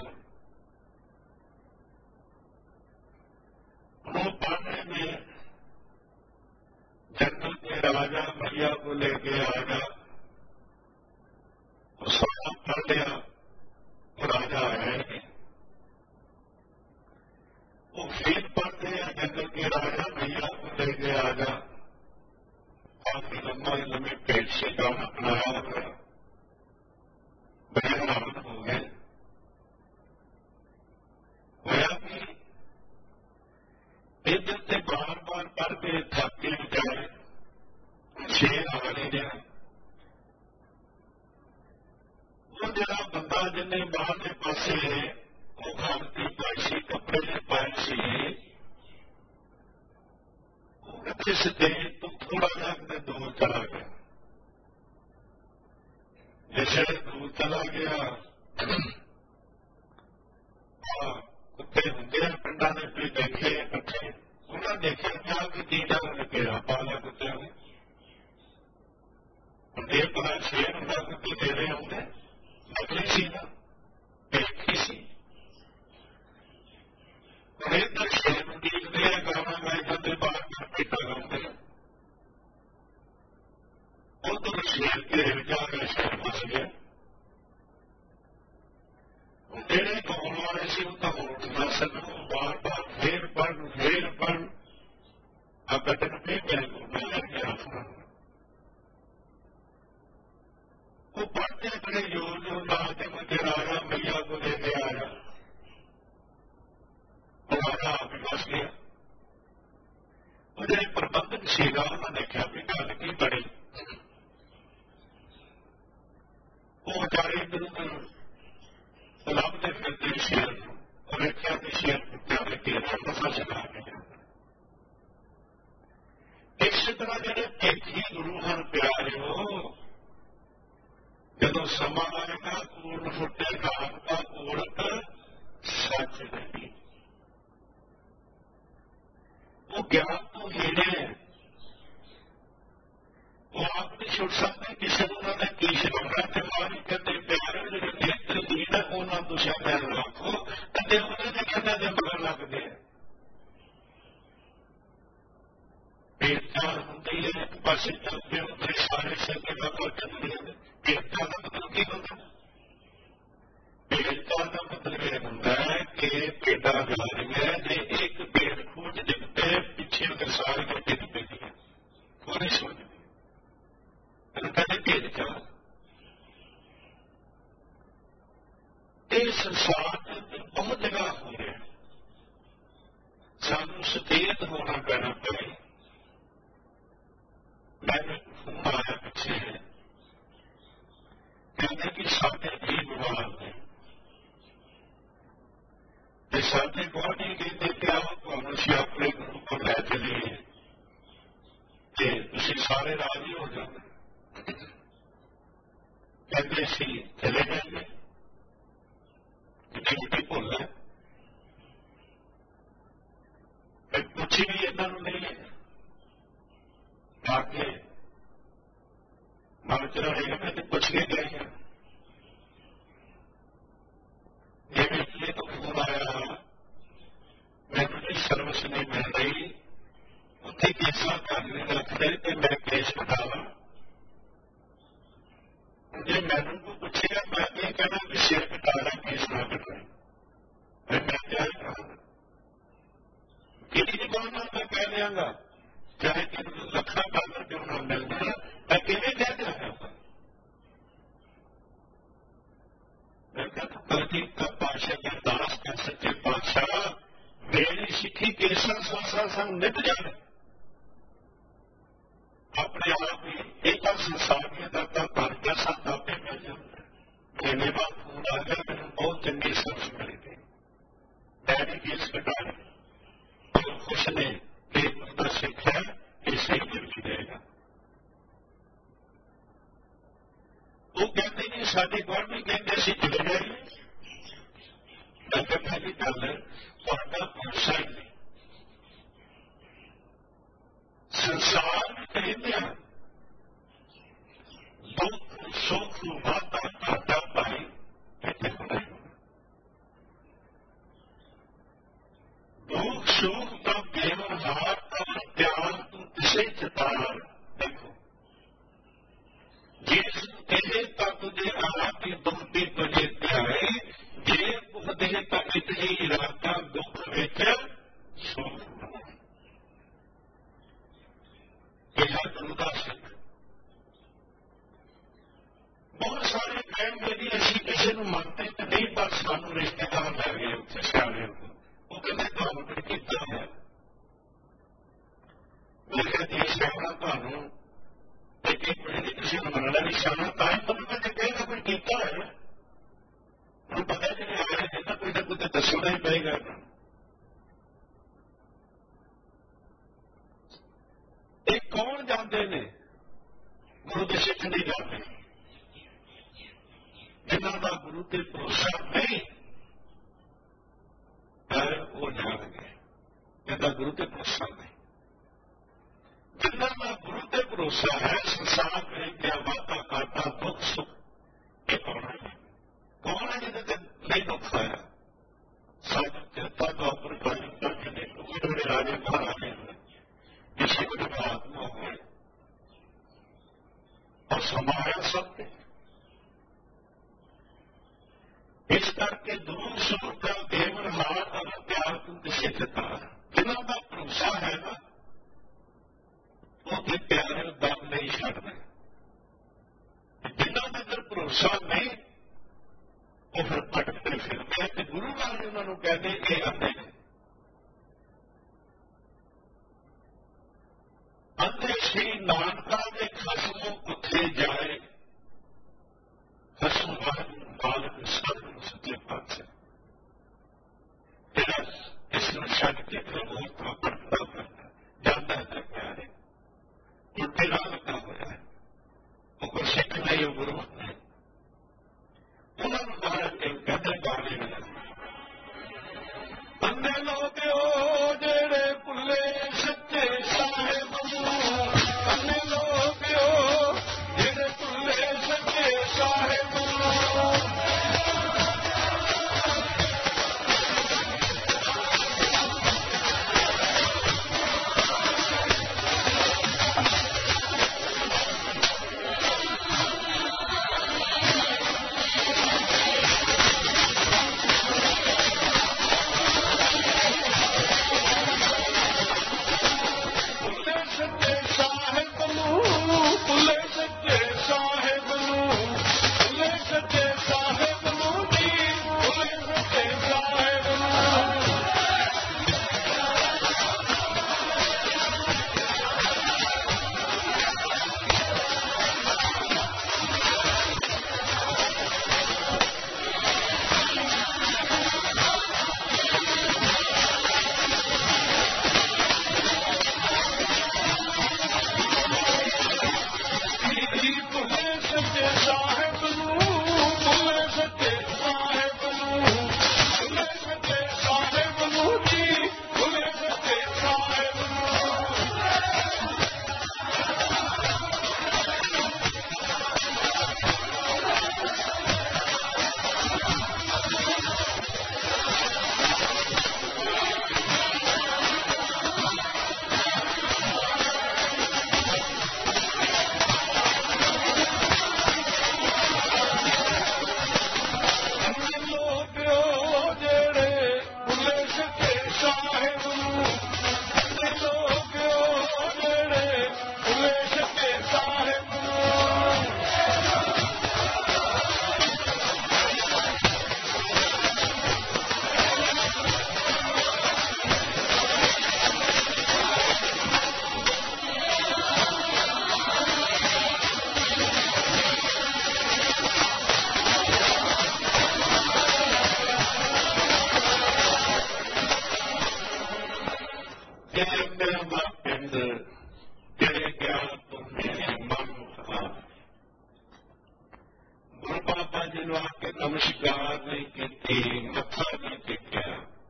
वो पाने में जंगल के राजा मैया को लेके आया, सारा पढ़ लिया, वो राजा आया नहीं, वो फिर पढ़ते हैं जंगल के राजा मैया को लेके आया, काफी लंबे पेट से गाना अपनाया हुआ, बड़े रावण हो गए। होया भी इधर से बार बार पढ़ के थक के जाए, शेर आ नहीं रहा। वो जरा बंदा जिन्हें बाहर के पासे वो खाती पाई सी, कपड़े ने पाए सी, इस देश तो थोड़ा जा अपने दूर चला गया। जैसे दूर चला गया, कुत्ते होंगे पिंडा ने भी देखे इकट्ठे, उन्हें देखा क्या कि चीजा घेरा पा लिया कुत्ते ने, ये पता शेर होंगे कुत्ते घेरे होंगे, नकली सी ना देखी सी, इधर शेर देखते हैं गाना गाए जाते बाहर पीटा गाते, उधर शेर घेरे जाकर शेर फंस गया। ਜਿਹੜੇ ਕੌਣ ਵਾਲੇ ਸੀ ਉਹ ਤਾਂ ਹੋਟ ਨਾ ਸਕੋ, ਬਾਰ ਬਾਰ ਫੇਰ ਪੜ੍ਹ ਆ ਬਟਨ ਤੇ ਮੇਰੇ ਕੋਲ ਮਿਲ ਗਿਆ। वो पढ़ते बड़े जोर जोर लाते मुझे राजा मैया को लेके आया, राजा आप बस गया। मुझे प्रबंधक सीधा उन्होंने देखा भी गल की बड़ी, वो बेचारे इधर उधर लभते फिरते शेर और देखा कि शेर कुत्तियां ने घेरा मसा चला गया। इस तरह जो भेजी गुरु हैं प्यारिओ, जदों समा आएगा कूड़ फुटेगा आपका कूड़क सच नहीं। वो ज्ञान तो हीरे, वो आप नहीं छुट सकते, किसी उन्होंने की छुड़ना तो मारी कहते प्यारे जो नेत्र हीर है उन्होंने दूसरा पैर रखो, कदे उन्होंने कहना जो मगर लगते भेदचाल होंगी है, एक पासे चलते होते सारे संगे बाबा चलते हैं। भेदचाल का मतलब की होता है? भेदचाल का मतलब यह होता है कि भेड़ा जा रही है, जो एक भेड़ खोज दिखते पीछे अगर सारे को दिख पे वो नहीं सोचते, कहते भेदचाल। इस संसार बहुत जगह हो रहा है, सानू सचेत होना पैना पड़े। मैंने फोन आया पीछे, कहते कि साढ़े जी बीमार ने, साढ़े बॉडी कहते क्या ਅਸੀਂ ਚਲੇ ਜਾਈਏ, ਕਿਤੇ ਭੁੱਲ ਹੈ। ਫਿਰ ਪੁੱਛੀ ਵੀ ਇਹਨਾਂ ਨੂੰ ਨਹੀਂ ਹੈ, ਆ ਕੇ ਮਨ ਚ ਰਹੇਗਾ। ਮੈਂ ਤੇ ਪੁੱਛ ਕੇ ਗਏ ਹਾਂ, ਜਿਵੇਂ ਇਹ ਤੋਂ ਫੋਨ ਆਇਆ, ਮੈਨੂੰ ਕੋਈ ਸਰਵਿਸ ਨਹੀਂ ਮਿਲ ਰਹੀ, ਉੱਥੇ ਕੇਸਾਂ ਕਰ ਨਹੀਂ ਰੱਖਦੇ ਤੇ ਮੈਂ ਕੇਸ ਕਟਾਵਾਂ। ਜੇ ਮੈਨੂੰ ਕੋਈ ਪੁੱਛੇਗਾ ਮੈਂ ਇਹ ਕਹਿਣਾ ਕਿ ਸਿਰ ਕਟਾਣਾ ਕੇਸ ਨਾ ਕਟਾਏ, ਫਿਰ ਮੈਂ ਕਿਹਾ ਕਿਹੜੀ ਜ਼ਬਾਨ ਨਾਲ ਮੈਂ ਕਹਿ ਦਿਆਂਗਾ, ਚਾਹੇ ਕਿ ਲੱਖਾਂ ਡਾਲਰ ਕਿਉਂ ਨਾ ਮਿਲਦਾ, ਮੈਂ ਕਿਵੇਂ ਕਹਿ ਦਿਆਂਗਾ। ਮੈਂ ਕਿਹਾ ਕਲਗੀ ਦਾ ਪਾਤਸ਼ਾਹ ਦੀ ਅਰਦਾਸ ਕਰ ਸੱਚੇ ਪਾਤਸ਼ਾਹ ਮੇਰੀ ਸਿੱਖੀ ਕੇਸਾਂ ਸੰਸਾਰ ਸੰਗ ਨਿਭ ਜਾਵੇ। ਆਪਣੇ ਆਪ ਹੀ ਇਹ ਤਾਂ ਸੰਸਾਰ ਦੀਆਂ ਦਾਤਾਂ ਭਰ ਕੇ ਸਾਡਾ ਆਪੇ ਮਿਲ ਜਾਂਦਾ। ਮੇਰੇ ਬਾਅਦ ਫੋਨ ਆ ਗਿਆ, ਮੈਨੂੰ ਬਹੁਤ ਚੰਗੀ ਸਰਵਿਸ ਮਿਲ ਗਈ, ਮੈਂ ਵੀ ਕੇਸ ਕਟਾਇਆ। ਖੁਸ਼ ਨੇ ਕਿ ਉਹਦਾ ਸਿੱਖ ਹੈ, ਇਹ ਸਹੀ ਜ਼ਿੰਦਗੀ ਦੇਗਾ। ਉਹ ਕਹਿੰਦੇ ਜੀ ਸਾਡੇ ਕੋਲ ਵੀ ਕਹਿੰਦੇ ਅਸੀਂ ਚਲੇ ਜਾਈਏ। ਮੈਂ ਕਹਿੰਦਾ ਜੀ ਗੱਲ ਤੁਹਾਡਾ ਭਰੋਸਾ ਹੀ ਨਹੀਂ। ਸੰਸਾਰ ਵਿੱਚ ਕਹਿੰਦੇ ਆ ਦੁੱਖ ਸੁੱਖ ਵਾਧਾ ਘਾਟਾ ਭਾਈ ਇੱਥੇ ਹੋਣਾ ਹੀ ਹੋਣਾ। ਦੁੱਖ ਸੁੱਖ ਦਾ ਬੇਵਹਾਰ ਦਾ ਧਿਆਨ ਤੂੰ ਕਿਸੇ ਚਿਤਾਰ ਦੇਖੋ, ਜਿਸ ਇਹ ਤੱਕ ਦੇ ਆਪ ਦੀ ਦੁਖੀ ਤੁਝੇ ਧਿਆਏ, ਜੇ ਪੁੱਛਦੇ ਤਾਂ ਇਤਨੀ ਰਾਤਾਂ ਦੁੱਖ ਵਿੱਚ ਸੁੱਖ ਕਿਹਾ ਗੁਰੂ ਦਾ ਸਿੱਖ। ਬਹੁਤ ਸਾਰੇ ਕਹਿਣਗੇ ਜੀ ਅਸੀਂ ਕਿਸੇ ਨੂੰ ਮੰਨਦੇ ਤੇ ਨਹੀਂ, ਪਰ ਸਾਨੂੰ ਰਿਸ਼ਤੇਦਾਰ ਲੈ ਗਏ ਉੱਥੇ ਸਿਆਣੇ, ਉਹ ਕਹਿੰਦੇ ਤੁਹਾਨੂੰ ਕੀ ਕੀਤਾ ਹੈ। ਮੈਂ ਕਿਹਾ ਜੀ ਸਿਆਣਾ ਤੁਹਾਨੂੰ ਕਿਸੇ ਨੂੰ ਮੰਨਣਾ ਨਹੀਂ, ਸਿਆਣਾ ਤਾਂ ਹੀ ਤੁਹਾਨੂੰ ਮੈਂ ਕਹੇਗਾ ਕੋਈ ਕੀਤਾ ਹੈ। ਹੁਣ ਪਤਾ ਜਿਹੜੇ ਆਏ ਨੇ ਤਾਂ ਕੋਈ ਨਾ ਕੋਈ ਤਾਂ ਦੱਸਣਾ ਹੀ ਪਏਗਾ। ਇਹ ਕੌਣ ਜਾਂਦੇ ਨੇ? ਗੁਰੂ ਦੇ ਸਿੱਖ ਨਹੀਂ ਜਾਂਦੇ, ਜਿਨ੍ਹਾਂ ਦਾ ਗੁਰੂ ਤੇ ਭਰੋਸਾ ਨਹੀਂ ਉਹ ਜਾਣਗੇ। ਇਹਦਾ ਗੁਰੂ ਤੇ ਭਰੋਸਾ ਨਹੀਂ। ਜਿਨ੍ਹਾਂ ਦਾ ਗੁਰੂ ਤੇ ਭਰੋਸਾ ਹੈ, ਸੰਸਾਰ ਵਿੱਚ ਵਾਧਾ ਘਾਟਾ ਦੁੱਖ ਸੁੱਖ ਇਹ ਕੌਣ ਹੈ? ਕੌਣ ਹੈ ਜਿਹਦੇ ਤੇ ਨਹੀਂ ਦੁੱਖ ਆਇਆ? ਸਾਡੇ ਚੇਤਾ ਦਾ ਉੱਪਰ ਪਾਣੀ ਕਰਕੇ ਦੇਖੋ, ਜਿਹੜੇ ਰਾਜੇ ਮਹਾਰਾਜੇ ਕਿਸੇ ਕੋਈ ਮਹਾਤਮਾ ਹੋਏ ਔਰ ਸਮਾਇਆ ਸਭ ਤੇ। ਇਸ ਕਰਕੇ ਦੁੱਖ ਸੁੱਖ ਦਾ ਬੇਵਹਾਰ ਦਾ ਪਿਆਰ ਤੂੰ ਕਿਸੇ ਚਿਤਾਰ। ਜਿਨ੍ਹਾਂ ਦਾ ਭਰੋਸਾ ਹੈ ਨਾ ਉਹਦੇ ਪਿਆਰ ਦਮ ਨਹੀਂ ਛੱਡਦੇ। ਜਿਨ੍ਹਾਂ ਦਾ ਫਿਰ ਭਰੋਸਾ ਨਹੀਂ ਉਹ ਫਿਰ ਭਟਕਦੇ ਫਿਰਦੇ ਤੇ ਗੁਰੂ ਮਹਾਰਾਜ ਉਹਨਾਂ ਨੂੰ ਕਹਿੰਦੇ ਇਹ ਅੰਧੇ ਨੇ। ਅੰਧੇ ਸ੍ਰੀ ਨਾਨਕਾ ਦੇ ਖਸਮੋਂ ਉੱਥੇ ਜਾਏ, ਖਸਮ ਮਾਲਕ ਸਤਿਗੁਰੂ ਸੱਚੇ ਪਾਤਸ਼ਾਹ। ਜਿਹੜਾ ਇਸ ਨੂੰ ਛੱਡ ਕੇ ਫਿਰ ਹੋਰ ਤੋਂ ਭਟਕਦਾ ਫਿਰਦਾ ਜਾਂਦਾ ਹੈ ਪਿਆਰੇ, ਉਲਟੇ ਨਾਲ ਲੱਗਾ ਹੋਇਆ ਹੈ। ਉਹ ਕੋਈ ਸਿੱਖ ਨਹੀਂ, ਉਹ ਗੁਰੂ ਨਹੀਂ। ਉਹਨਾਂ ਨੂੰ ਮਹਾਰਾਜ ਕਹਿੰਦੇ ਬਾਣੇ ਵਿੱਚ ਅੰਨੇ ਲੋਕਿਓ ਜਿਹੜੇ ਭੁੱਲੇ ਸੱਚੇ ਸਾਹਿਬ ਨੂੰ, ਅੰਨੇ ਲੋਕਿਓ ਜਿਹੜੇ ਭੁੱਲੇ ਸੱਚੇ ਸਾਹਿਬ ਨੂੰ। मेरा मां पिंड तेरे ज्ञान तो मेरे मन खराब। गुरु बाबा जी ने आके नमस्कार नहीं की, मत्था नहीं टेकिया,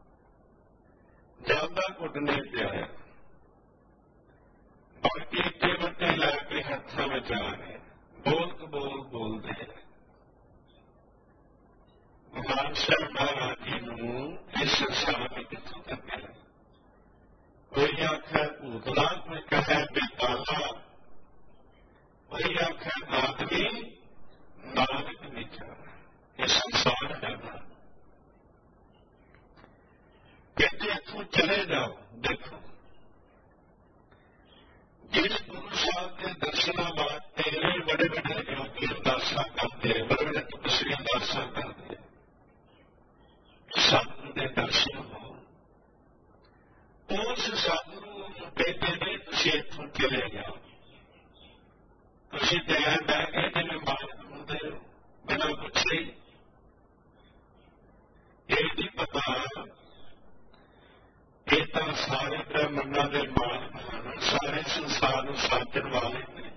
ज्यादा घुटने पिया, बाकी इतने वटे लैके हथों में आ गए, बोलते महान साहब महाराज जी को इस संसार में कितों तक है। कोई आखिर भूतला, कोई कहे बेताला, कोई आखिर आदमी नानक नहीं चाह। ये संसार है ना, कहते इतों चले जाओ। देखो जिस गुरु साहब के दर्शन वास्ते बड़े बड़े योगी अरदासा करते, बड़े बड़े तपस्वी अरदासा करते, सतगुरु के दर्शन हो, उस सतगुरु कहते ने तुसीं इत्थों चले जाओ। तुसीं तो बह गए जिन्हें मालिक होंदे हो बिना पुछे। ये नहीं पता ये तो सारे ब्रह्मांडों के मालिक हैं, सारे संसार को साजन वाले ने,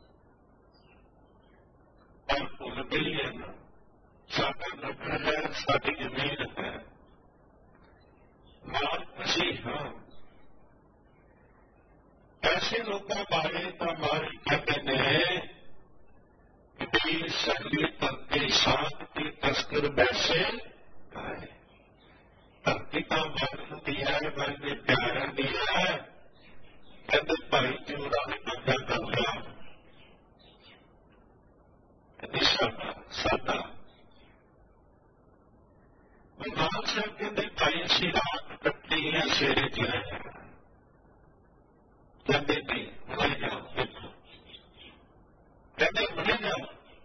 और भुल गई है ना साडा नगर है, साडी जमीन है, मालिक असीं हां। ऐसे लोगों बारे तो मालिक कहते हैं कि सगली धरती शांत की तस्कर वैसे आए। धरती तो बरसती है, बल्कि प्यारा भी है। कहते भाई चूड़ा ने बंदा कर लिया, सादा भगवान साहब कहते भाई असी रात कट्टी है, शेरे चले कहते नहीं हुए जाओ। देखो कहते हुए जाओ,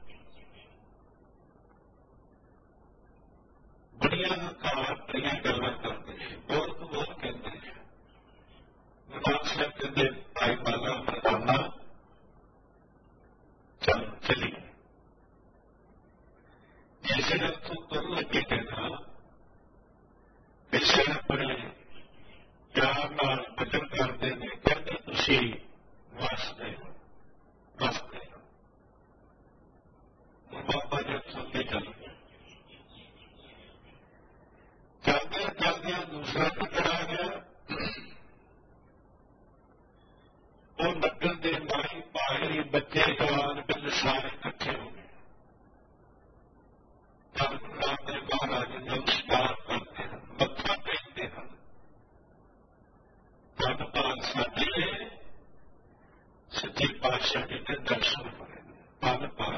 बड़िया हकार बड़िया गल्लां करते हैं, बहुत कहते हैं। भगवान साहब कहते भाई बाला मरदाना चल चलिए। जैसे रथों तुर लगे कहना इसे बड़े प्यार नाल वचन करते हैं, कहते तुसीं वसदे हो। बाबा जी सुनते चल गए, चलदे दूसरा नगर आ गया। वो नगर के माई भाई बच्चे जवान पिंड सारे इकट्ठे हो गए। धर्मराज महाराज नमस्कार करते हैं, मत्था टेकते हैं। धन साडे सच्चे पातशाह जी के दर्शन होए, धन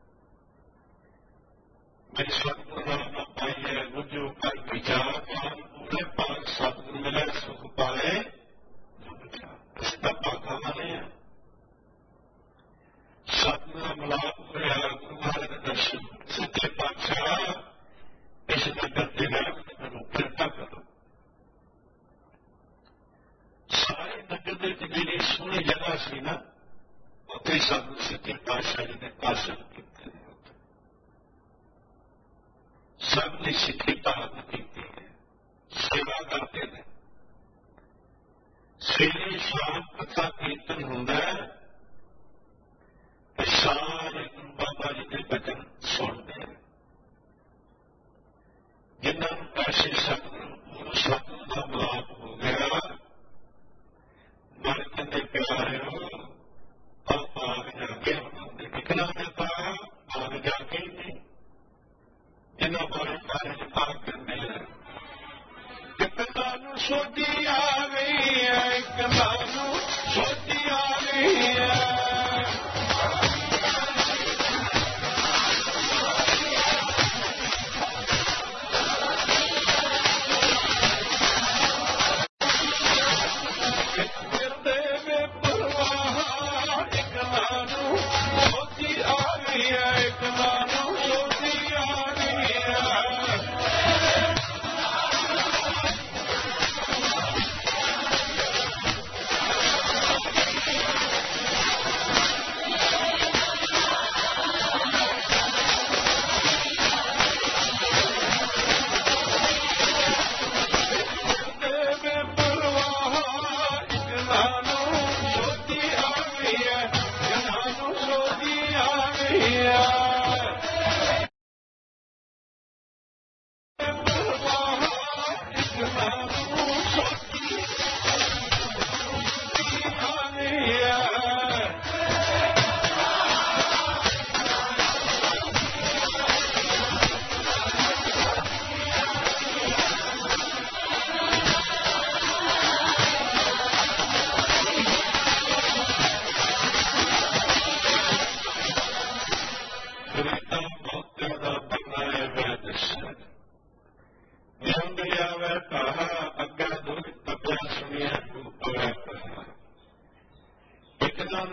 मेरी सतगुरु नाम पाई है, बुझो कर विचार पूरे पाक सतगुरु मिले सुख पाए। भागा वाले हैं, सतगुरु का मिलाप होया, गुरु महाराज के दर्शन। सच्चे पातशाह इस नगर के मैनू कृपा करो। सारे नगर की जी सोहनी जगह सी ना, उत्थे सतगुरु सच्चे पातशाह जी ने दर्शन किए। सबने सिद्धि प्राप्त की है, सेवा करते हैं। सवेरे शाम कथा कीर्तन होता है, सारे गुरु बाबा जी के वचन सुनते हैं। जिन्होंने ऐसे सतगुरु का मिलाप हो गया, मन कहते प्यारे हो, आप आग जाके उन्होंने निकला देता, आग जाके नहीं जिन्हों बारे कार्य पार करने कितना सोची आ गई है, कितना सोची आ गई है।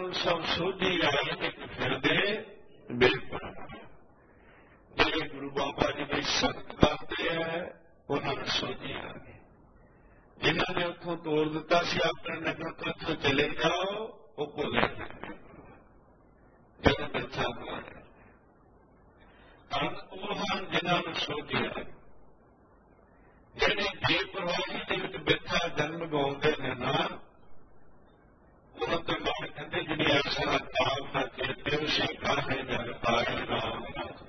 ਨੂੰ ਸਭ ਸੋਝੀ ਆਏ ਇੱਕ ਫਿਰਦੇ ਬੇਪਰਾਂ। ਜਿਹੜੇ ਗੁਰੂ ਬਾਬਾ ਜੀ ਦੀ ਸੰਗਤ ਕਰਦੇ ਹੈ ਉਹਨਾਂ ਨੂੰ ਸੋਝੀ ਆ ਗਈ। ਜਿਨ੍ਹਾਂ ਨੇ ਉੱਥੋਂ ਤੋੜ ਦਿੱਤਾ ਸੀ ਆਪਣੇ ਨਗਰ ਤੋਂ ਉੱਥੋਂ ਚਲੇ ਜਾਓ ਉਹ ਭੁੱਲੇ ਜਦੋਂ ਬੱਚਾ ਮਾਰੇ ਉਹ ਹਨ ਜਿਨ੍ਹਾਂ ਨੂੰ ਸੋਝੀ ਆ ਗਈ। ਜਿਹੜੇ ਬੇਪਰਵਾਹੀ ਦੇ ਵਿੱਚ ਬੈਠਾ ਜਨਮ ਗਾਉਂਦੇ ਨੇ ਨਾ ਉਹਨਾਂ ਤੋਂ ਬਾਅਦ ਕਹਿੰਦੇ ਜਿਹੜੀ ਐਸਾ ਤਾਪ ਦਾ ਚੇਤੇ ਉਸੇ ਕਾਹੇ ਜਗ ਪਾਏ ਰਾਮ ਰਾਜ।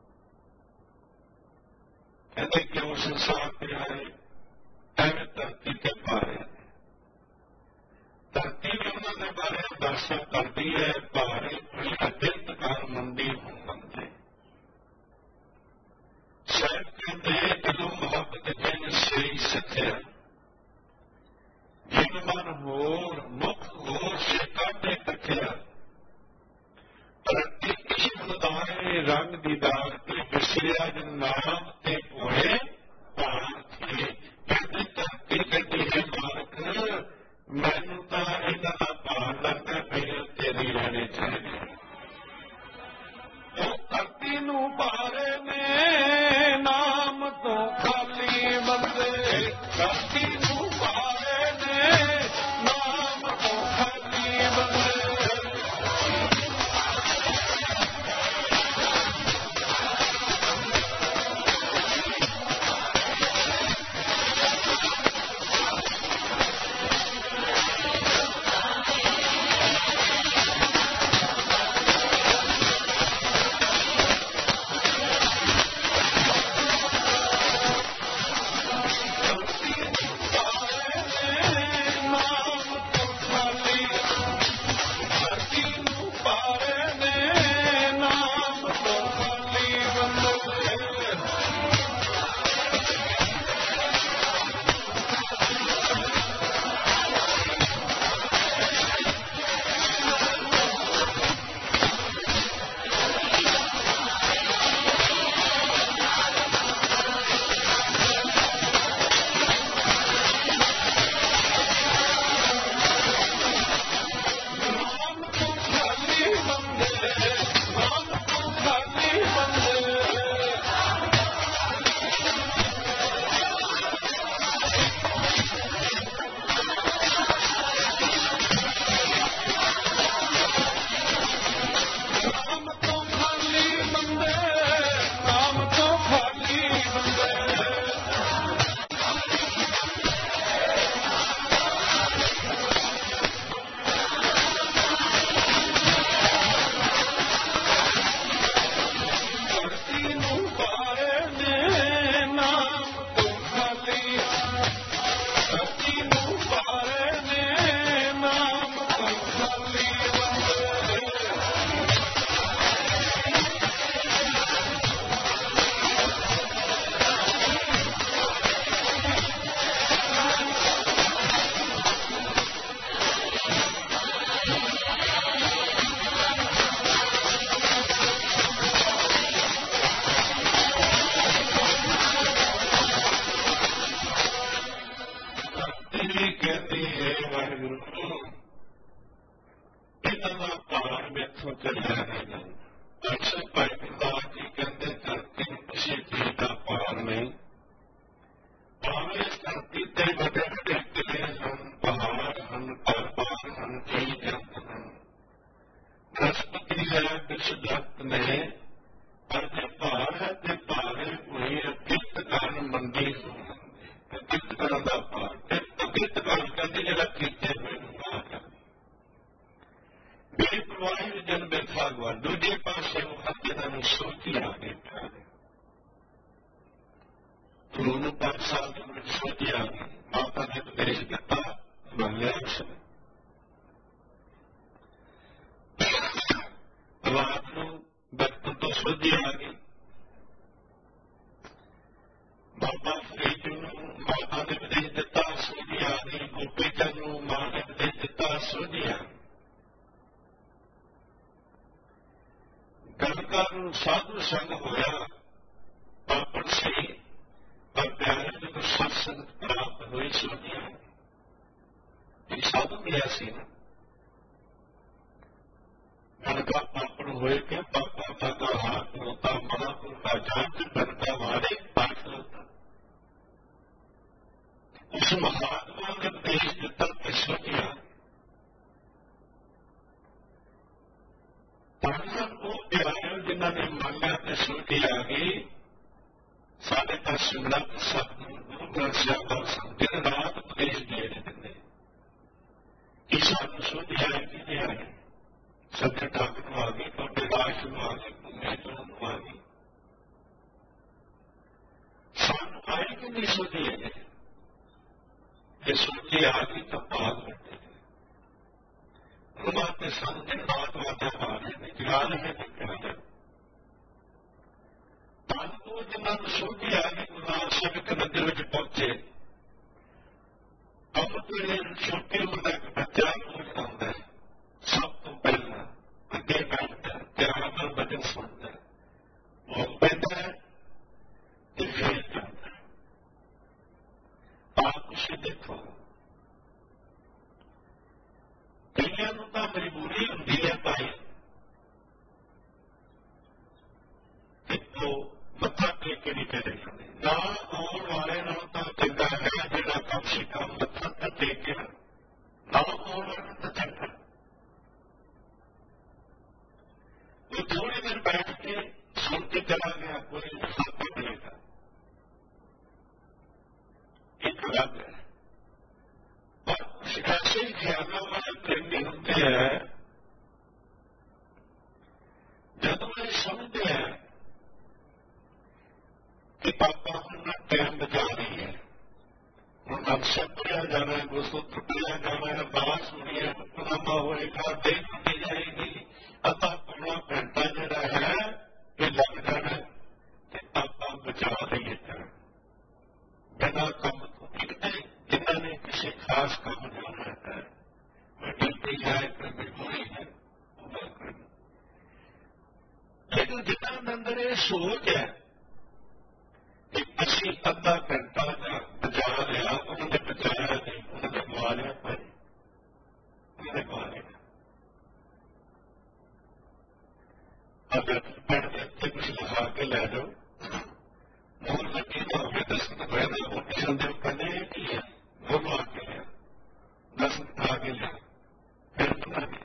ਕਹਿੰਦੇ ਕਿਉਂ ਸੰਸਾਰ ਤੇ ਆਏ ਐਵੇਂ ਧਰਤੀ ਤੇ ਪਾਏ। ਧਰਤੀ ਵੀ ਉਹਨਾਂ ਦੇ ਬਾਰੇ ਦਰਸ਼ਨ ਕਰਦੀ ਹੈ ਭਾਰੇ ਅਤਿੰਤ ਕਾਰ ਮੰਦੀ ਹੋਣ ਬੰਦੇ। ਸ਼ਾਇਦ ਕਹਿੰਦੇ ਜਦੋਂ ਮੁਹੱਬਤ ਜਿਨ ਸਹੀ ਸੱਚਿਆ ਜਿਨ ਮਨ ਹੋਰ ਮੁਖ ਹੋਰ ਸੇ ਕਾਢੇ ਕੱਠਿਆ ਧਰਤੀ ਕਿਸ ਖੁਦਾਏ ਰੰਗ ਦੀ ਦਾਗ ਤੇ ਵਿਸਰਿਆ ਜਨ ਨਾਮ ਤੇ ਹੋਏ ਭਾਰਤ ਕੇ। ਕਹਿੰਦੇ ਧਰਤੀ ਕਹਿੰਦੀ ਹੈ ਮਾਲਕ ਮੈਨੂੰ ਤਾਂ ਇਹਨਾਂ ਦਾ ਭਾਰ ਲੱਗਦਾ ਮੇਰੇ ਤੇਰੀ ਰਹਿਣੇ ਚਾਹੀਦੇ। ਉਹ ਧਰਤੀ ਨੂੰ ਭਾਰੇ ਨੇ ਨਾਮ ਤੋਂ ਖਾਲੀ ਬੰਦੇ। ਧਰਤੀ ਨੂੰ ਭਾਰੇ ਨੇ ਨਾਮ ਤੋਂ ਖਾਲੀ ਬੰਦੇ। ਸਾਧੂ ਸੰਗ ਹੋਇਆ ਪਾਪੜ ਸਹੀ ਪਰ ਪਿਆਰੇ ਜਦੋਂ ਸਤ ਸੰਗਤ ਪ੍ਰਾਪਤ ਹੋਈ ਸੀ ਇਹ ਸਾਧੂ ਮਿਲਿਆ ਸੀ अनका पापड़ होए के पापा का हाथ होता महापुर का जात बनता मारे पाठ होता। उस महात्मा ने देश दिता किस्मत किया। धन वो प्यारे जिन्होंने मांगा किस्मत आ गई साढ़े का शिमला गुरु ग्रंथ साहब दिन रात उपदेश दे रहे कि सानू सुध आएगी नहीं आएगी सत्य ठाकुर आ गई तो विकास आ गई पुण्य आ गई सानू आएगी नहीं सुधी है ये सुधी आ गई तो भाग बैठे उन्होंने सानू दिन रात वादा पा रहे ज्ञान है विज्ञान धन को जिन्होंने सुधी आ गई गुरु नानक साहब के मंदिर में पहुंचे अमृत वेले छोटी उम्र का बच्चा पूछता होता है सब तो पहला अगे बैठता है ध्यान पर भजन सुनता है वो पैदा है तो फिर करता है। आप उसे देखो कईयां नूं तां मजबूरी हुंदी है भाई तो मत्था टेक के नहीं चले जाते ना आने वाले नाल तां चंगा है जिहड़ा कम से कम मत्था टेक के ना आने वाले तो चंगा वो थोड़ी देर बैठ के सुन के चला गया कोई हाथ पकड़ेगा एक अलग है और कुछ ऐसे ही ख्यालों वाले प्रेमी होते हैं जब वे समझते हैं कि पापा हमने टाइम बचा रही है हम अक्सर पढ़ा जाना है गुरसूत्र पढ़ा जाना है बात सुनिए हुक्मनामा होएगा देख दी जाएगी अतः पौना घंटा जरा है ये लग जाना कि पापा बचा रही है बिना कम तो जिन्होंने किसी खास काम जाना है ड्यूटी है मजबूरी है लेकिन जिन्होंने अंदर ये सोच है कि असी अद्धा घंटा बचा लिया उन्होंने बचाया नहीं उन्होंने गवा लिया भाई उन्होंने गवा लिया अगर पढ़ते थे कुछ लिखा के लै जाओ मूल लगी तो हमें 10 मिनट पहले वो संदेह करने की है वो आ के लिया 10 मिनट आगे लिया फिर बना दिया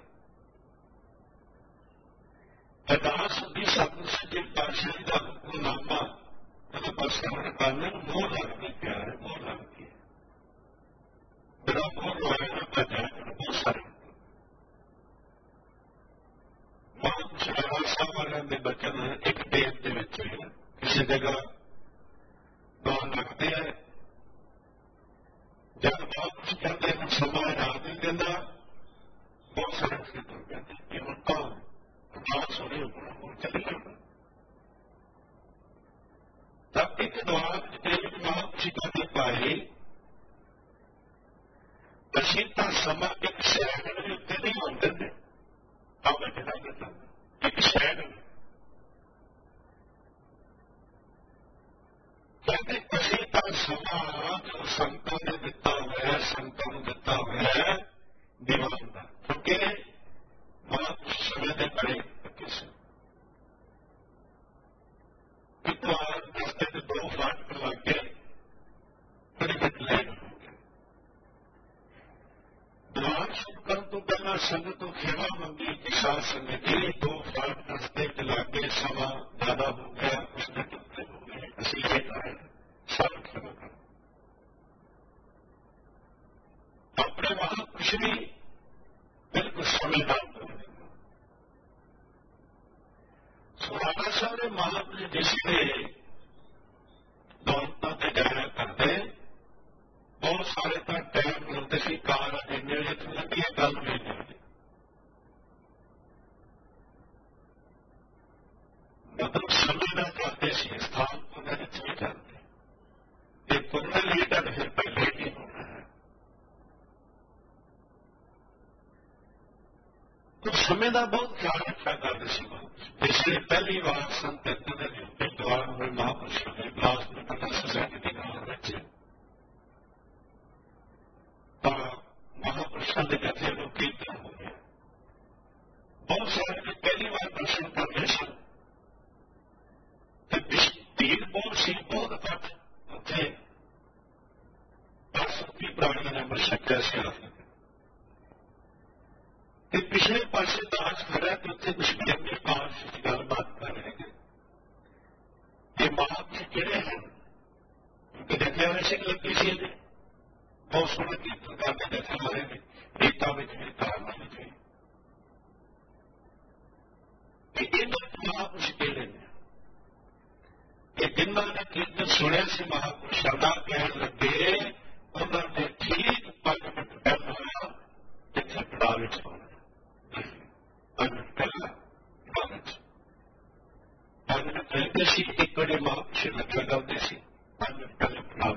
अरदास होगी सतगुरु सच्चे पातशाह का हुक्मनामा बस करने मोह लगती क्या है मोह लगती है बिना मोह लगाना पता है बहुत सारे साहब वाले बचन एक देश के किसी जगह दौड़ लगते हैं जब बहुत कुछ कहते हैं समा याद नहीं देता बहुत सारे उसके तो कहते हैं कि उनका बात सुनी चले जाना तब एक द्वार एक महापुरुष कहते पाए असीता समा एक शहर के उत्ते नहीं होते थे अब बैठना करता एक शहर कहते असीता समा जो संतों ने दिता हुआ है संतों ने दिता हुआ है दीवान का क्योंकि महापुरुष समय के बड़े किस एक बार रस्ते के 2 फाटक लग गए बड़ी बड़ी लाइन हो गई दीवान शुरू करने तो पहला संगत को खेवा मंगी कि साथ संगत 2 फाटक रस्ते के लग गए समा ज्यादा हो गया उसमें टुकड़े हो गए असली कारण सब खेवा कर अपने वहां कुछ भी बिल्कुल समझदार सुराना साहब ने महापुरुष जिसने दौलता से जाया करते बहुत सारे तक टाइम मिलते सी कार नेड़े तो लगी गल नहीं जाती मतलब समझना चाहते सी स्थान को नहीं जानते ये तुमने लीडर फिर पहले ही होना है तो समय का बहुत ख्याल रखा करते सी इसलिए पहली बार संत द्वार हुए महापुरुषों ने ग्लास में पता सोसाइटी के नाम बच्चे महापुरुषों के कथे लोग कीर्तन हो गया बहुत सारे दूसरे पासे दास खड़ा तो उत्थे दुश्मन के पास गलबात कर रहे हैं। ये महापुरुष किहड़े हैं? उनके देखने वाले सिंह लगे सी बहुत सोहना कीर्तन करके देखने वाले ने रीता में भी धारणा में भी महापुरुष किहड़े ने? जिन्हों ने कीर्तन सुनिया से महापुरुषों का कह लगे उन्होंने ठीक 5 मिनट पहला जिथे पड़ाव होना 5 मिनट पहला पड़ाव 5 मिनट रहते सी एक बड़े महापुरुष लगे करते 5 मिनट पहले पड़ाव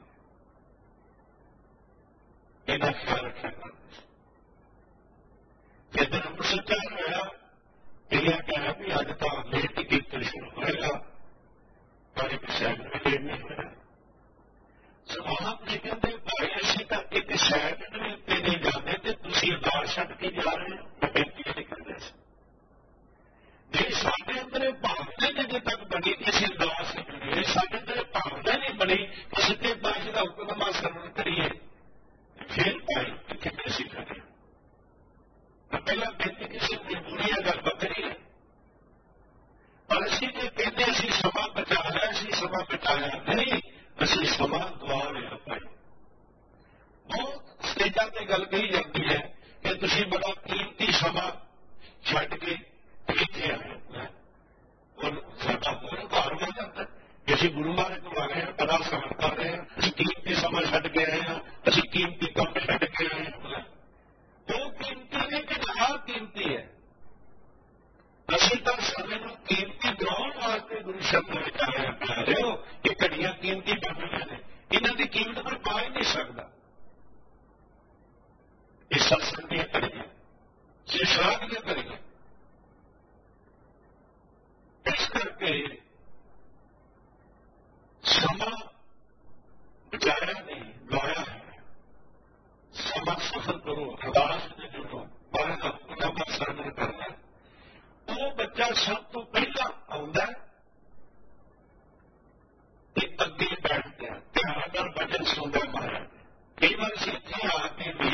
इन्हें ख्याल रखा करते जिस दिन अमृतसर चल रहा ये कहा भी अज तो लेट ही कीर्तन शुरू होएगा पर एक सैड में लेट नहीं होगा। महापुरुष कहते भाई असी तो एक सैड में उत्ते नहीं जाते तो तुम अरदास छड्ड के जा रहे हो बेनती नहीं करते जे साडे अंदर भावना जे तक बनी कि असीं अरदास करिए साडे अंदर भावना नहीं बनी कि सच्चे पातशाह दा हुक्मनामा सरवण करिए फिर भाई कितने असीं करिए पहला बेनती किसी मजबूरी गल बकरी है पर असी जो कहते असी समा बचाया असी समा बचाया नहीं असी समा गवा रहे भाई बहुत स्टेजा पर गल कही जाती है कि तुम बड़ा कीमती समा छड्ड के इत्थे आए और साडा होर घर बन जाता कि असीं गुरु महाराज को आ रहे हैं बड़ा सफर कर रहे हैं असीं कीमती समा छड्ड के आए हैं असीं कीमती काम छड्ड के आए हैं वो कीमती नहीं कि ना कीमती है असीं तो समय को कीमती बनाने वास्ते गुरु शब्द विच आया पा रहे हो कि घड़ियां कीमती बन रही ने इन्हां दी कीमत कोई पा ही नहीं सकता। ये सत्संग दी घड़ियां श्राद्ध दी घड़ियां इस करके समा बचाया नहीं गवाया है। समा सफल करो अरदास में जुड़ो बाहर का हुक्मनामा सरवण करना वो बच्चा सब तो पहला आउंदा ते अगे बैठता है ध्यान नाल भजन सुनता महाराज कई बार असीं इत्थे आके भी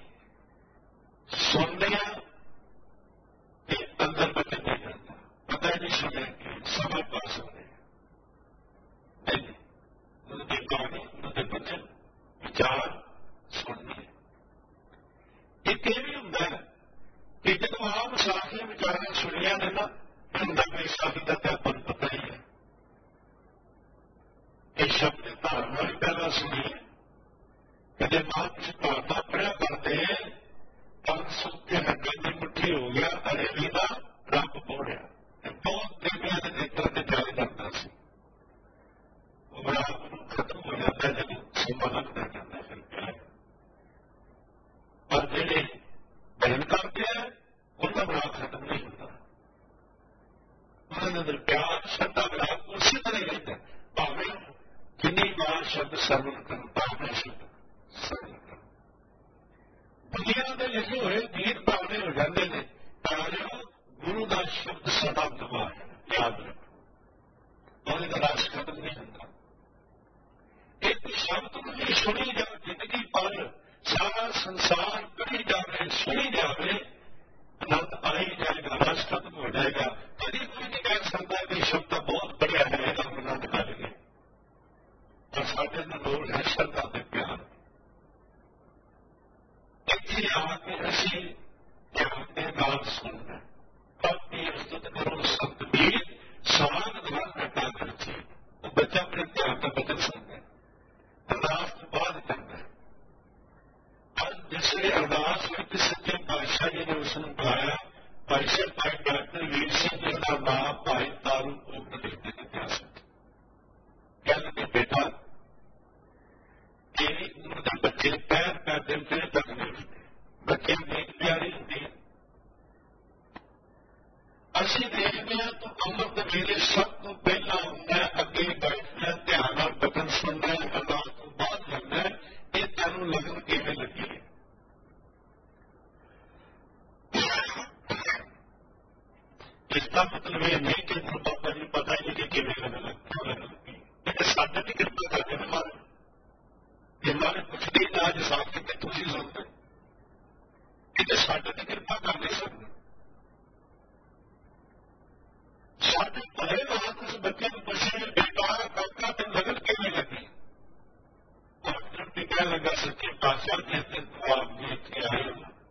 सुनते हैं ते अंदर भजन नहीं करता पता नहीं सुने समय पास हो रहे नहीं उनकी कहानी उनके भजन विचार सुनने एक ये भी होंगे कि जब आप साखी विचार सुनिया ने ना भाई साखी का तो अपन पता ही है ये शब्द धारणा भी पहला सुनिए कदे महापुरुष धारणा पढ़िया करते हैं 500 के हड्डी की मुट्ठी हो गया अरेली का रब बोड़िया बहुत देवियां के नेत्र से जारी करता सी वो बड़ा खत्म हो जाता है जब समा लगता जाता है पर जेडे भजन करते हैं उनका बड़ा खत्म नहीं होता उन्होंने अंदर प्यार श्रद्धा बड़ा उसी तरह रहता है भावें किन्नी बार शब्द सरवण कर भावना शब्द सरवण कर दुनिया के लिखे हुए गीत भावने हो जाते हैं तारो गुरु का शब्द सदा गवा है याद रखो और इसका रास खत्म नहीं होता एक शब्द नहीं सुनी जाए जिंदगी पर सारा संसार पढ़ी जाए सुनी जाए आनंद आ ही जाएगा रस खत्म हो जाएगा कभी कोई नहीं कह सकता कि शब्द बहुत बढ़िया है आनंद कर गए और साढ़े लोग है श्रद्धा के प्यार इतने आके असी ध्यान के नाल सुनना भक्ति स्तुत करो सतबीर साग द्वार घटा करती वो बच्चा अपने ध्यान का बचन सुनना अरदास तो बाद करना जिसने अरदास में सच्चे पातशाह जी ने उसने बुलाया पातशाह भाई डॉक्टर वीर सिंह जिसका नाम भाई तारू उम्र लिखते इतिहास कह लगे बेटा तेरी उम्र के बच्चे पैर पैर दिन फिर तक नहीं उठते बच्चे नेक प्यारी होती है असी देखते हैं तो अमृत वेले सब तो पहला होंगे अगे बैठना ध्यान और बचन सुनना अरदास तो बाद लगना ये तेनों लगन किवें लगी है इसका मतलब ये नहीं कि गुरु बाबा जी पता ही नहीं कि लगन लगी साढ़े की कृपा करते हैं हमारे ये हमारे कुछ दिन आज साथ के तुम सुनते कि ਸਾਡੇ ਤੇ ਕਿਰਪਾ ਕਰ ਨਹੀਂ ਸਕਦੇ। ਸਾਡੇ ਭਲੇ ਬਾਤ ਉਸ ਬੱਚੇ ਨੂੰ ਪੁੱਛੇ ਬੇਟਾ ਕਾਕਾ ਤੇ ਲਗਨ ਕਿਵੇਂ ਲੱਗੀ? ਡਾਕਟਰ ਨੇ ਕਹਿ ਲੱਗਾ ਸੱਚੇ ਪਾਤਸ਼ਾਹ ਜਿਸ ਦਿਨ ਆਪ ਜੀ ਇੱਥੇ ਆਏ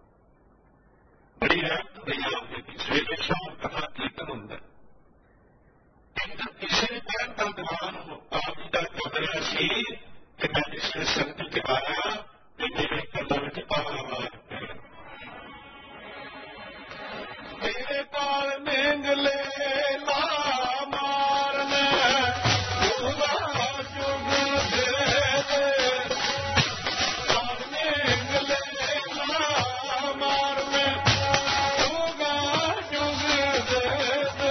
ਬੜੀ ਰਹਿਮਤ ਹੋਈ ਆਪਦੇ ਦੀ। ਸਵੇਰੇ ਸ਼ਾਮ ਕਥਾ ਕੀਰਤਨ ਹੁੰਦਾ। ਇੱਕ ਕਿਸੇ ਨੇ ਕਹਿਣ ਦਾ ਦਿਮਾਗ ਆਪ ਜੀ ਦਾ ਚੱਲ ਰਿਹਾ ਸੀ ਕਿ ਮੈਂ ਕਿਸੇ ਸੰਗਤ ਚ ਆਇਆ ਤੇ ਮੇਰੇ ਕੰਨਾਂ ਵਿੱਚ ਪਾਲਾ ਮਾਰ ਤੇਰੇ ਕਾਲ ਮੇਂਗਲੇ ਲਾ ਮਾਰਨ ਜੁਗਾ ਜੁਗ ਦੇ ਕਾਲ ਮੇਂਗਲੇ ਲਾ ਮਾਰਨ ਜੁਗਾ ਜੁਗ ਦੇ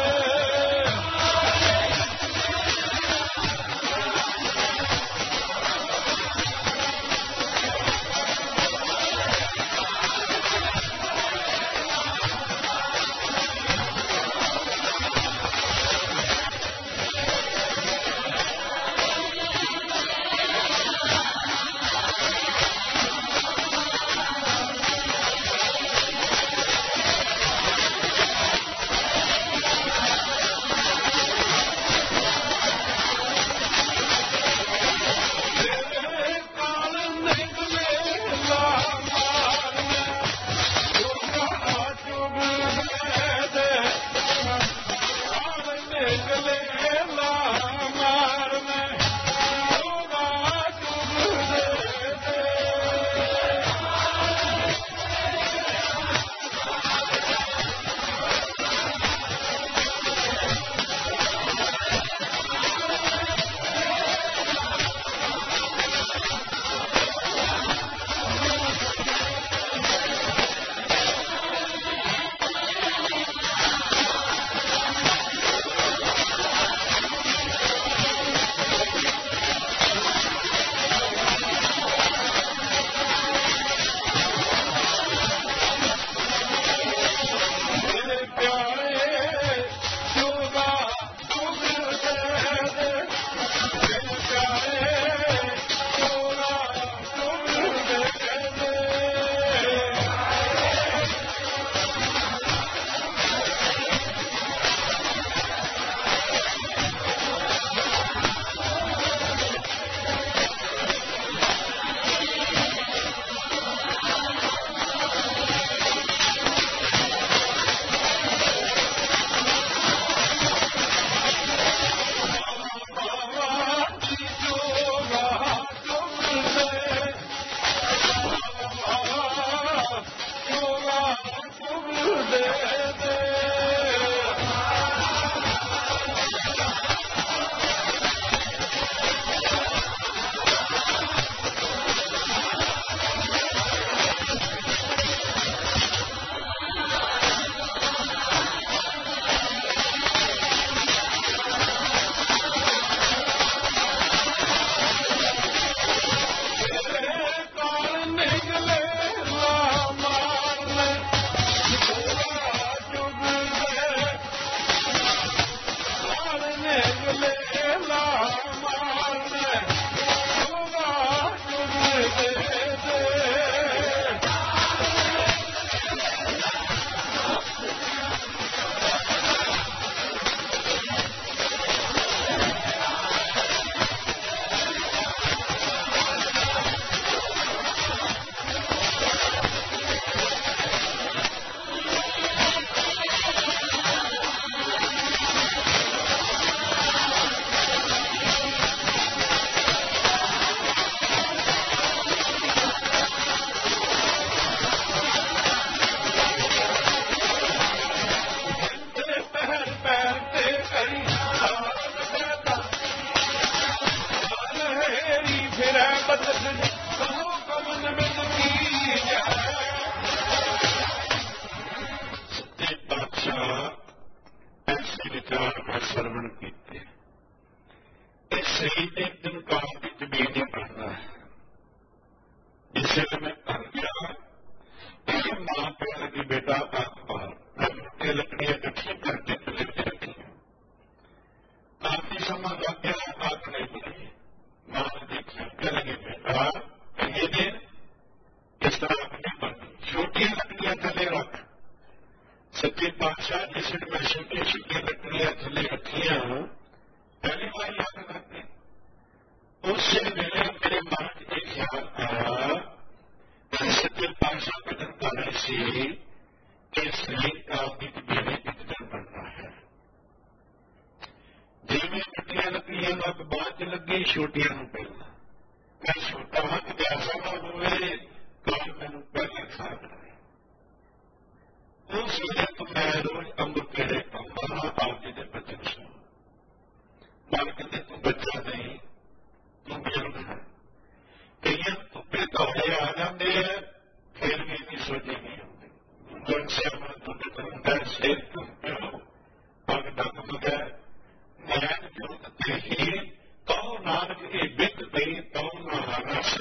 ਸਰਵਣ ਕੀਤੇ ਇਹ ਸਹੀ ਦੇ ਦਿਨ ਕਾਲ ਵਿੱਚ ਵੀ ਨਹੀਂ ਪੜਨਾ ਹੈ। ਇਸੇ ਲਈ ਮੈਂ ਕਰ ਗਿਆ ਇਹ ਮਾਂ ਪਿਓ लगी बेटा आग पार लकड़ियां इकट्ठी करके चले जाती है। काफी समय लग गया आग नहीं बनी। मां देखिए क्या लगे बेटा ये दिन इस तरह नहीं बनी छोटी लकड़ी सच्चे पातशाह जिस मैं छोटी छोटी लकड़ियां थले रखियां पहली बार याद करते उस वेले मेरे मन च एक ख्याल आया सच्चे पातशाह कदम कर रहे सी कि शरीर का मेरे इकदम बनना है जिमें मिट्टियां लकड़ियां लग बाद च लगी छोटियां पहला मैं छोटा हाँ कि ऐसा ना होवे काल मैनू पहले खा जाए उस वेले तो मैं रोज अंब पेड़े पाऊंगा आप जी के बचन सुन मन कहते तू बच्चा नहीं तू बुजुर्ग है कई धुप्पे दौड़े आ जाते हैं फिर भी इतनी सोची नहीं होती जन से तुझे तुमका सिर तुम प्यो पग डगमगा नैन जोत तेही तो नानक की बित पई तो ना रस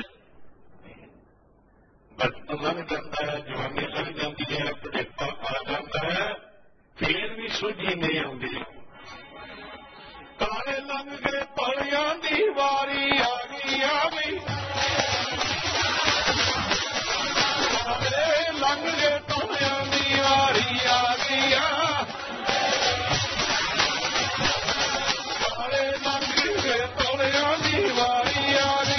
बचपन लग जाता है जवानी लग जाती है बुढ़ेपा आ जाता है फिर भी सूझी नहीं आती काले लंघ गए पलियां दी वारी आ गई काले लंघ गए पलियां दी वारी आ गई काले लंघ गए पलियां दी वारी आ गई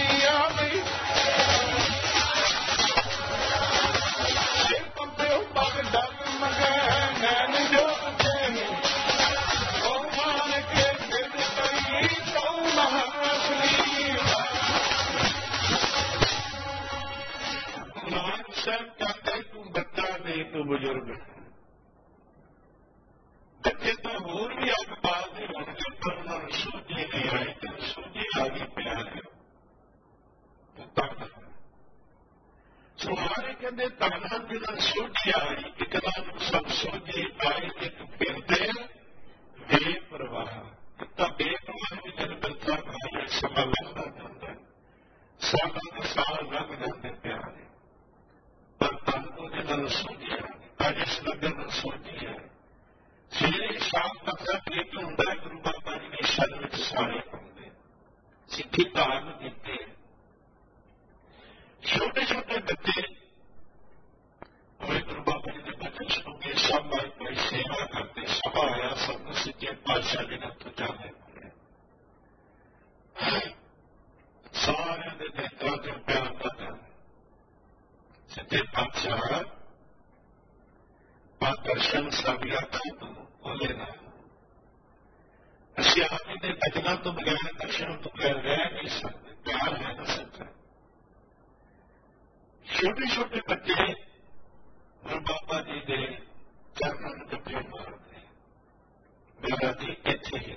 तू बुजुर्ग बच्चे तो होर भी अग पालते होंगे पर उन्होंने सूझी नहीं आई तो सूझी आ गई प्यार सुमारे कहते ताना जिन्हें सूझी आई एकदम सब सूझी आई एक फिरते बेप्रवाह तो बेप्रवाह भी जब बच्चा भाई समा लगता जाता है सालों के साल लग जाते प्यार पर तन को जिन्होंने सूझी आज इस नगर में सोची है सवेरे शाम तक कीर्तन होंगे गुरु बाबा जी के शरण में सारे आते सिद्धि धारण कीते छोटे छोटे बच्चे गुरु बाबा जी के बचन सुन के सब कोई सेवा करते सब आया सबको सच्चे पातशाह जी ने तो जाने सारे नेत्रों से प्यार करता सच्चे पातशाह दर्शन सब यात्रा तो बोले ना असि आप जी के बचनों तो बगैर दर्शन तो बगैर रह नहीं सकते प्यार है ना सच्चा छोटे छोटे बच्चे गुरु बाबा जी के चरणों में डुबे मारते मेरा जी इत्थे ही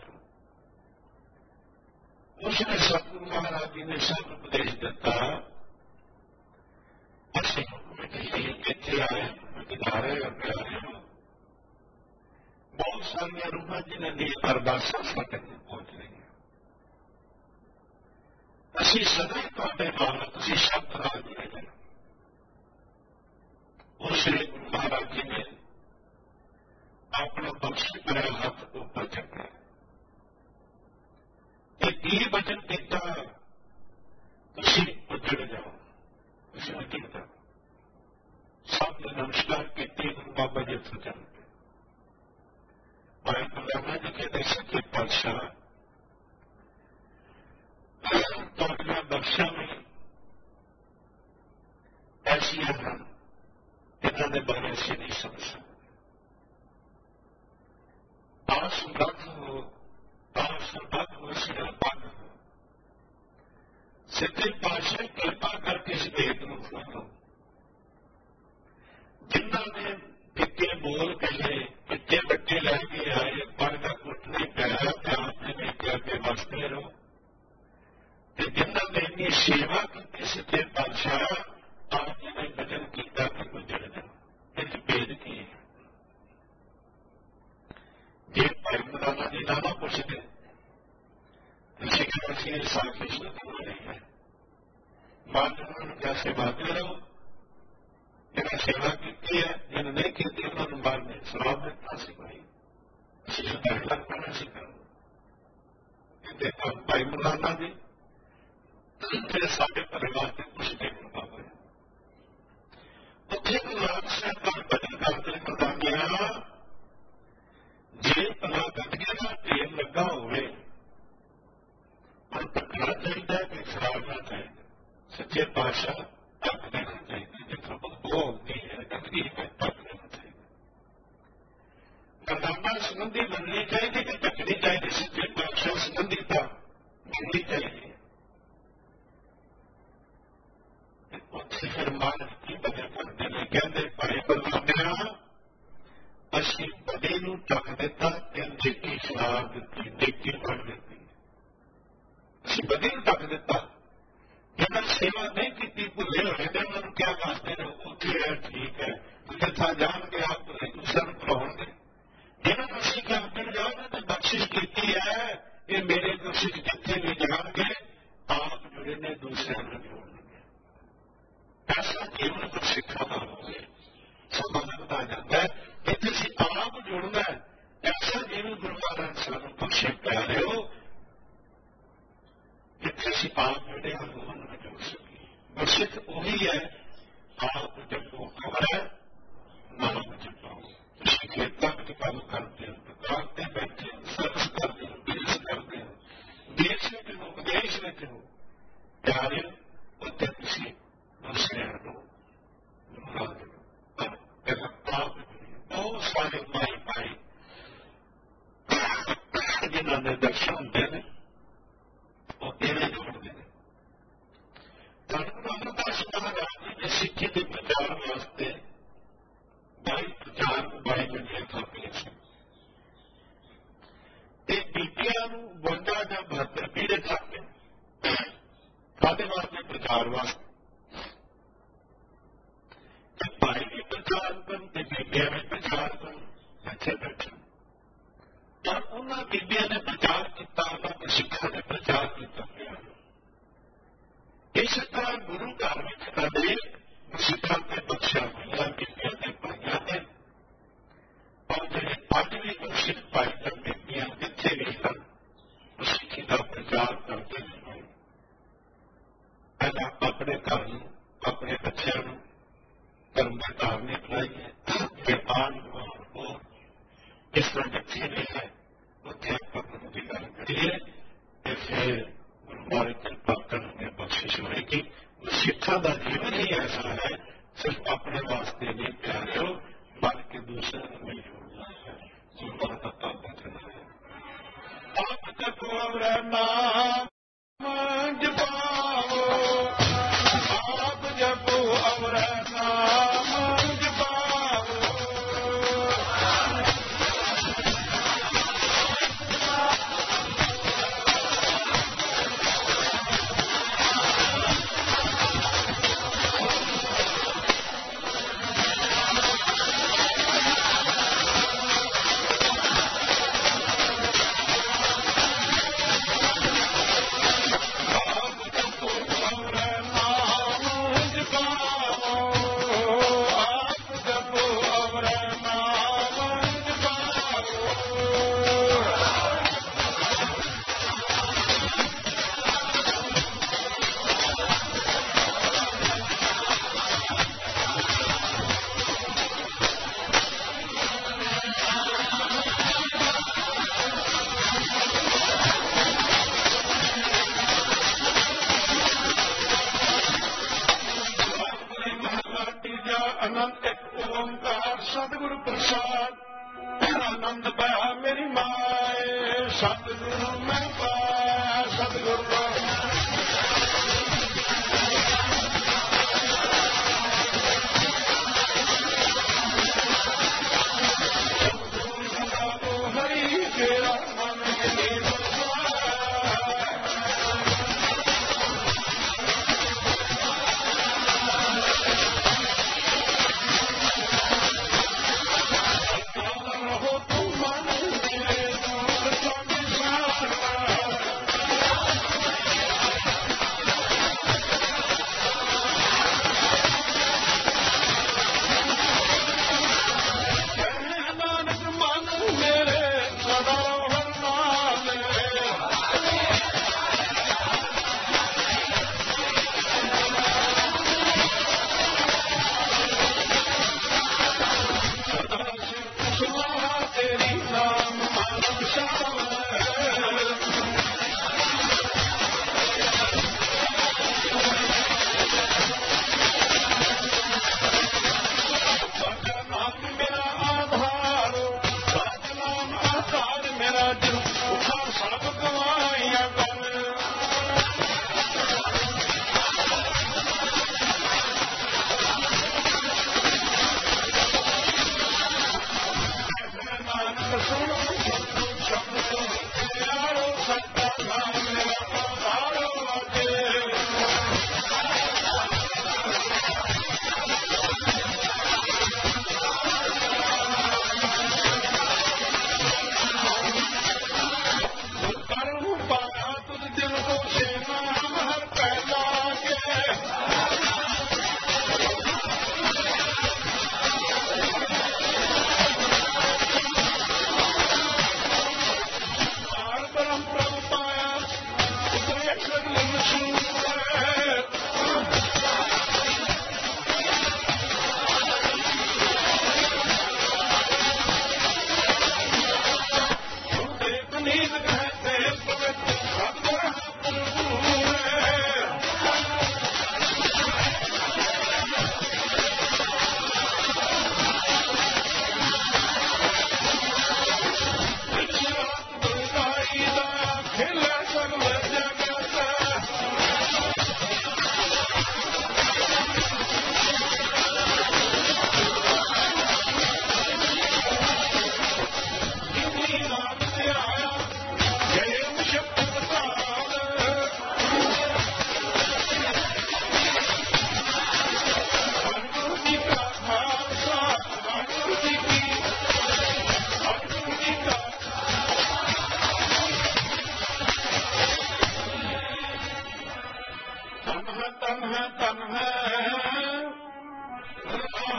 उसने सतगुरु महाराज जी ने सब उपदेश दिता असि इत्थे आए किनारे प्यारे बहुत सारिया रूहां जिन्हों की अरदासा साडे तक पहुंच रही असी सदा तुहाडे नाल तुसीं शब्द नाल जुड़े रहे उस श्री गुरु महाराज जी ने अपना बख्शी भरिया हाथ ऊपर चुका की वचन किया तुसीं उजड़ जाओ तुसीं उजड़ जाओ सब ने नमस्कार की गुरु बाबा जी उत्थे चल गए भाई गुलामा जी कहते सच्चे पातशाह तुहाडियां बख्शां भी ऐसियां हैं इन्हां दे बारे असीं नहीं समझ सकते असमर्थ हो सिरपद हो सच्चे पातशाह कृपा करके इस भेद नूं खोलो जिन्होंने फिक्के बोल कहे फिक्के बच्चे लैके आए पढ़ना कुछ नहीं पाया तो आपने देखा के बसते रहो जिन्होंने इतनी सेवा की सच्चे पातशाह आप जी ने वचन किया कि गुजर जाओ इस भेद की जे भाई मौलाना जी ना पुछते सिखासी साखी शुरू हो रही है बाद उन्होंने क्या सेवा करो जिन्हें सेवा की है जिन्हें नहीं की उन्होंने बाद में शराब दिता भाई करना सिखा भाई मौलाना जी फिर साढ़े परिवार के कुछ दिन बाबा उत्थे गुरु नानक साहब का भजन करते मौलानिया ਜੇ ਭਲਾ ਗੱਡੀਆਂ ਦਾ ਢੇਰ ਲੱਗਾ ਹੋਵੇ ਪਰ ਟਕਣਾ ਚਾਹੀਦਾ ਕਿ ਖਰਾਬਣਾ ਚਾਹੀਦਾ। ਸੱਚੇ ਪਾਤਸ਼ਾਹ ਢੱਕ ਦੇਣਾ ਚਾਹੀਦਾ, ਜਿੱਥੋਂ ਬਦਬੂ ਆਉਂਦੀ ਹੈ ਗੰਦਗੀ ਹੈ ਢੱਕ ਦੇਣਾ ਚਾਹੀਦਾ। ਮਰਦਾਨਾ ਸੰਬੰਧੀ ਮੰਨਣੀ ਚਾਹੀਦੀ ਕਿ ਢੱਕਣੀ ਚਾਹੀਦੀ। ਸੱਚੇ ਪਾਤਸ਼ਾਹ ਸੰਬੰਧੀ ਤਾਂ ਮੰਨਣੀ ਚਾਹੀਦੀ। ਉੱਥੇ ਫਿਰ ਮਾਲਕ ਕੀ ਬਦਲ ਕਰਦੇ ਨੇ, ਕਹਿੰਦੇ ਭਾਈ ਬਲਰਾਮਿਆ ਅਸੀਂ ਬਦੇ ਨੂੰ ਢੱਕ ਦਿੱਤਾ ਤੇ ਡਿੱਗੀ ਸ਼ਰਾਬ ਦਿੱਤੀ, ਡਿੱਗੀ ਫੜ ਦਿੱਤੀ। ਅਸੀਂ ਬਦੇ ਨੂੰ ਢੱਕ ਦਿੱਤਾ। ਜਿਹਨਾਂ ਸੇਵਾ ਨਹੀਂ ਕੀਤੀ ਭੁੱਲੇ ਹੋਏ ਨੇ ਉਹਨਾਂ ਨੂੰ ਕਿਆ ਦੱਸਦੇ ਨੇ ਉੱਥੇ ਹੈ ਠੀਕ ਹੈ, ਜਿੱਥਾ ਜਾਣਗੇ ਆਪ ਭੁੱਲੇ ਦੂਸਰਿਆਂ ਨੂੰ ਭੁਲਾਉਣਗੇ। ਜਿਹਨਾਂ ਨੂੰ ਅਸੀਂ ਕਿਹਾ ਮਿਲ ਜਾਓਗੇ ਤਾਂ ਬਖਸ਼ਿਸ਼ ਕੀਤੀ ਹੈ, ਇਹ ਮੇਰੇ ਬਖਸ਼ਿਸ਼ ਜਿੱਥੇ ਵੀ ਜਾਣਗੇ ਆਪ ਜੁੜੇ ਨੇ ਦੂਸਰਿਆਂ ਨੂੰ ਜੋੜਨਗੇ। ਐਸਾ ਜੀਵਨ ਤੋਂ ਸਿੱਖਾ ਦਾ ਹੋਵੇ ਸਮਾਂ ਲੱਗਦਾ ਜਾਂਦਾ ਹੈ। ਇੱਥੇ ਅਸੀਂ ਆਪ ਜੁੜਨਾ ਹੈ। ਐਸਾ ਜੀਵਨ ਗੁਰੂ ਮਹਾਰਾਜ ਸਾਨੂੰ ਬਖਸ਼ੇ ਪਿਆਰਿਓ, ਜਿੱਥੇ ਅਸੀਂ ਆਪ ਜਿਹੜੇ ਹਾਂ ਮਨ ਵਿੱਚ ਜੁੜ ਸਕੀਏ। ਬਖਸ਼ਿਸ਼ ਉਹੀ ਹੈ, ਆਪ ਜਪੋ ਅਮਰ ਨਾਮ ਜਪੋ। ਤੁਸੀਂ ਖੇਤਾਂ ਵਿੱਚ ਕੰਮ ਕਰਦੇ ਹੋ, ਦੁਕਾਨ ਤੇ ਬੈਠੇ ਹੋ, ਸਰਵਿਸ ਕਰਦੇ ਹੋ, ਬਿਜ਼ਨਸ ਕਰਦੇ ਹੋ, ਦੇਸ਼ ਵਿੱਚ ਹੋ, ਵਿਦੇਸ਼ ਵਿੱਚ ਹੋ, ਪਿਆਰਿਓ ਉੱਥੇ ਤੁਸੀਂ ਦੂਸਰਿਆਂ ਨੂੰ ਬਹੁਤ ਸਾਰੇ ਭਾਈ ਜਿਨ੍ਹਾਂ ਦੇ ਦਰਸ਼ਨ ਹੁੰਦੇ ਨੇ ਉਹ ਤੇਰੇ ਜੋੜਦੇ ਨੇ। ਧੰਨ ਰਾਮਦਾਸ ਮਹਾਰਾਜ ਜੀ ਨੇ ਸਿੱਖੀ ਦੇ ਪ੍ਰਚਾਰ ਵਾਸਤੇ 22 ਪ੍ਰਚਾਰ 22 ਜਣੀਆਂ ਥਾਪੀਆਂ ਸਨ ਤੇ ਬੀਬੀਆਂ ਨੂੰ 52 ਜਾਂ 72 ਪੀੜੇ ਥਾਪੇ। ਕਾਹਦੇ ਵਾਸਤੇ? ਪ੍ਰਚਾਰ ਵਾਸਤੇ। ਤੇ ਭਾਈ ਵੀ ਪ੍ਰਚਾਰ ਕਰਨ ਤੇ ਬੀਬੀਆਂ ਵੀ ਪ੍ਰਚਾਰ ਕਰਨ, ਇੱਥੇ ਬੈਠੇ। ਪਰ ਉਹਨਾਂ ਬੀਬੀਆਂ ਨੇ ਪ੍ਰਚਾਰ ਕੀਤਾ, ਉਹਨਾਂ ਸਿੱਖਾਂ ਨੇ ਪ੍ਰਚਾਰ ਕੀਤਾ। ਇਸੇ ਤਰ੍ਹਾਂ ਗੁਰੂ ਘਰ ਵਿੱਚ ਕਦੇ ਸਿੱਖਾਂ ਤੇ ਬਖਸ਼ਿਆ ਹੋਈਆਂ ਬੀਬੀਆਂ ਤੇ ਭਾਈਆਂ ਨੇ, ਔਰ ਜਿਹੜੇ ਅੱਜ ਵੀ ਸਿੱਖ ਭਾਈ ਤੇ ਬੀਬੀਆਂ ਜਿੱਥੇ ਵੀ ਹਨ ਸਿੱਖੀ ਦਾ ਪ੍ਰਚਾਰ ਕਰਦੇ ਨੇ। ਪਹਿਲਾਂ ਆਪਣੇ ਘਰ ਨੂੰ, ਆਪਣੇ ਬੱਚਿਆਂ ਨੂੰ ਧਰਮ ਦੇ ਧਾਰਮਿਕ ਲਾਈਏ, ਵਿਆਪਾਰ ਹੋਰ ਇਸ ਤਰ੍ਹਾਂ ਜਿੱਥੇ ਵੀ ਹੈ ਉੱਥੇ ਆਪਾਂ ਗੁਰੂ ਦੀ ਗੱਲ ਕਰੀਏ ਤੇ ਫਿਰ ਗੁਰੂ ਮਹਾਰਾਜ ਕਿਰਪਾ ਕਰਨਗੇ, ਬਖਸ਼ਿਸ਼ ਹੋਏਗੀ। ਸਿੱਖਾਂ ਦਾ ਜੀਵਨ ਹੀ ਐਸਾ ਹੈ, ਸਿਰਫ ਆਪਣੇ ਵਾਸਤੇ ਨਹੀਂ ਪਿਆਰਿਓ ਬਲਕਿ ਦੂਸਰਿਆਂ ਨੂੰ ਵੀ ਜੋੜਨਾ ਹੈ। ਸੁਣਨਾ ਦਾ ਤਾਂ ਬਚਣਾ ਹੈ। ਆਪ ਜਪੋ ਅਵਰ ਨਾਮ ਜਪਾਓ, ਆਪ ਜਪੋ ਅਵਰ ਨਾਮ ਜਪਾਓ। आनंद एक ओंकार सतगुरु प्रसाद आनंद पाया मेरी माए सतगुरु मैं पाया सतगुरु हरि तेरा मन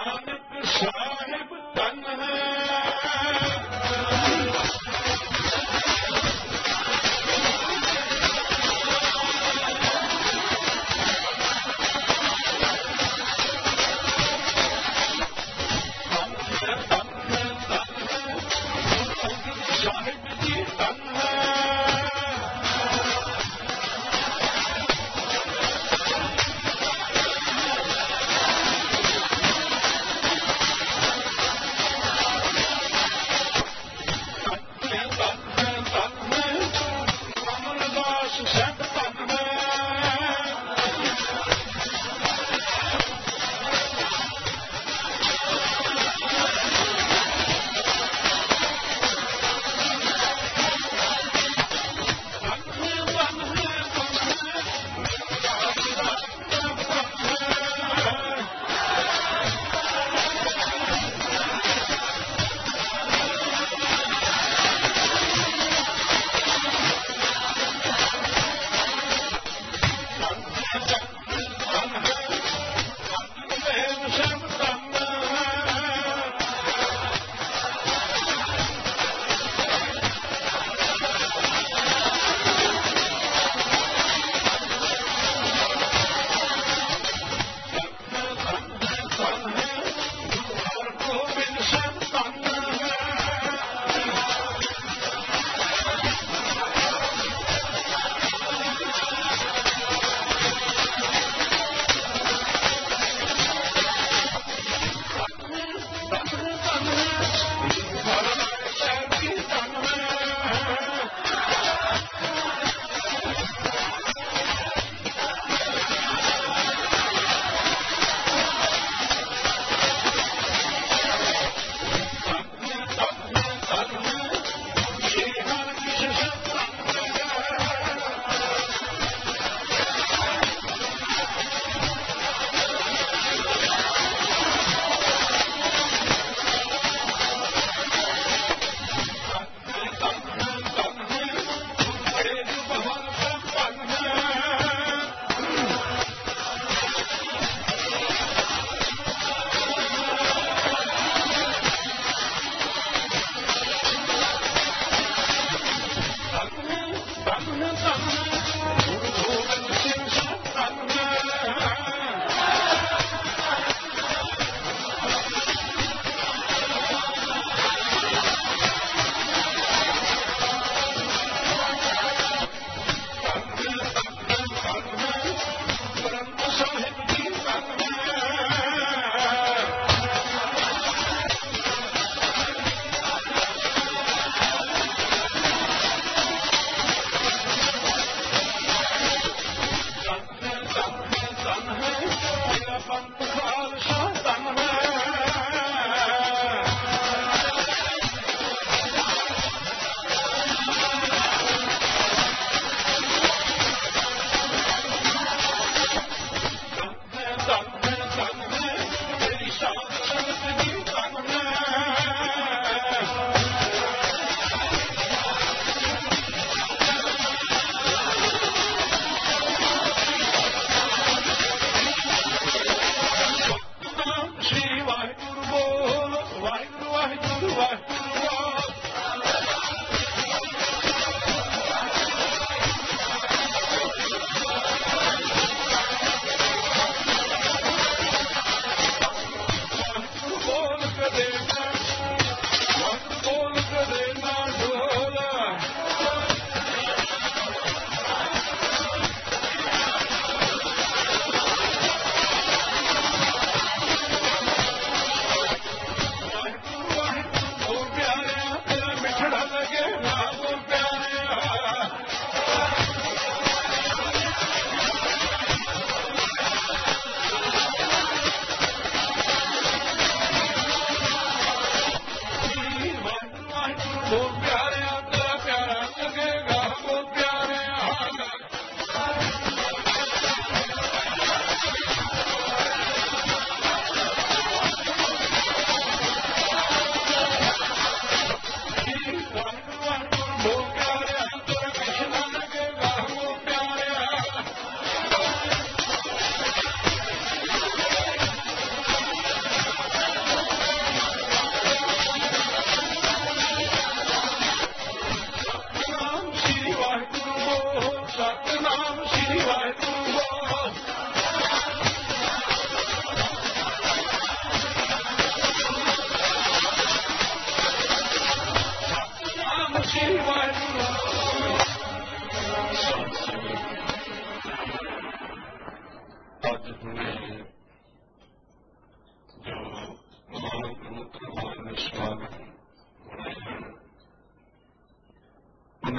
नानक साहिब धन है। साहिब जी धन है।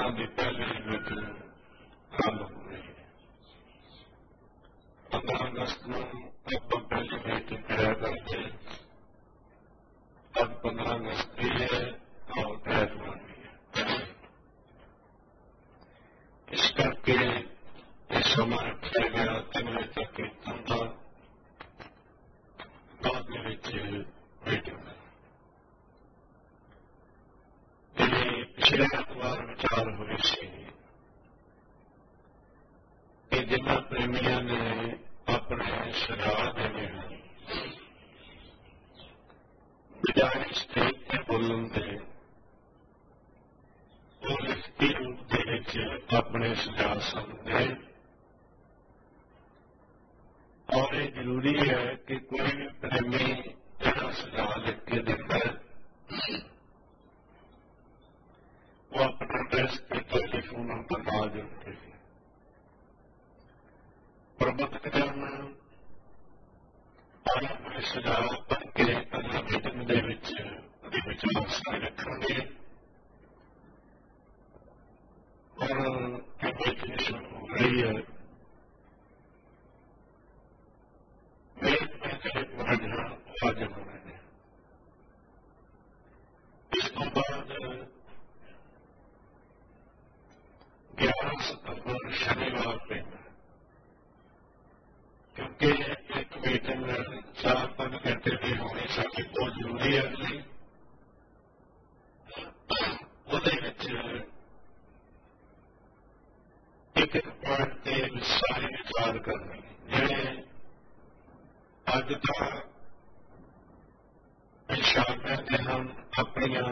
की पहली मीटिंग आरंभ हो रही है। 15 अगस्त को आप पहली मीटिंग कराया करते, अब 15 अगस्त भी है और एतवार भी है। इस करके ये समा रखा गया 3 बजे तक कीर्तन का, बाद में मीटिंग है। पिछले एतवार विचार हुए से कि जिन्होंने प्रेमिया ने अपने सुझाव देने हैं बजाय स्टेज से बोलन के वो लिखती रूप के अपने सुझाव समझे। और ये जरूरी है कि कोई भी प्रेमी जरा सुझाव लिख के देता है वो अपना एड्रेस के टेलीफोन नंबर ना जोड़ते हैं। प्रबंध करना और अपने सुझाव पढ़ के अगला मीटिंग के विचार सारे रखेंगे और मीटिंग शुरू हो रही है। आज हो रहे हैं। इसके बाद 11 सितंबर शनिवार पे, क्योंकि एक मीटिंग 4-5 घंटे की होनी साडी बहुत जरूरी है अगली, एक पॉइंट से सारे विचार करने जिहड़े अज का इशारे से हम अपनिया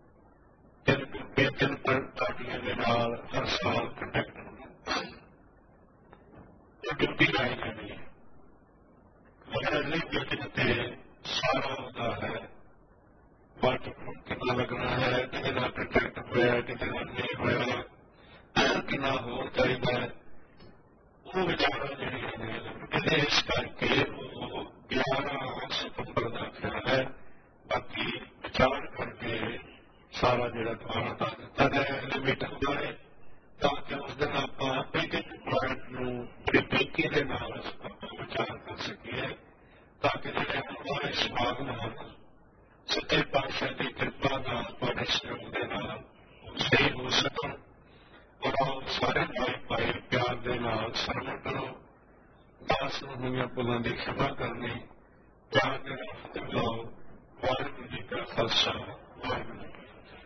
3 पार्टियों के नाल हर साल कंडक्ट होना ड्यूटी लाई जानी है। मगर अगली मीटिंग से सारा होता है वोट कितना लगना है, किसी का कंडक्ट होया, किसी का नहीं होया, कितना हो चाहिए, वो विचार जिहड़े इस करके 11 सितंबर का ख्याल है। बाकी विचार करके सारा जो द्वारा कर दिता गया मीटिंग बारे, ताकि उस दिन आप एक पॉइंट बड़ी बेकी के नाल विचार कर सकिए, ताकि जो हमारे समागम सच्चे पातशाह की कृपा थोड़े सहयोग के नाल सही हो सकन और सारे भाई प्यार के नाल सरवण करो। दास हुई भुलों की क्षमा करनी, प्यार के नाल लाओ। वाहिगुरू जी का खालसा, वाहिगुरू जी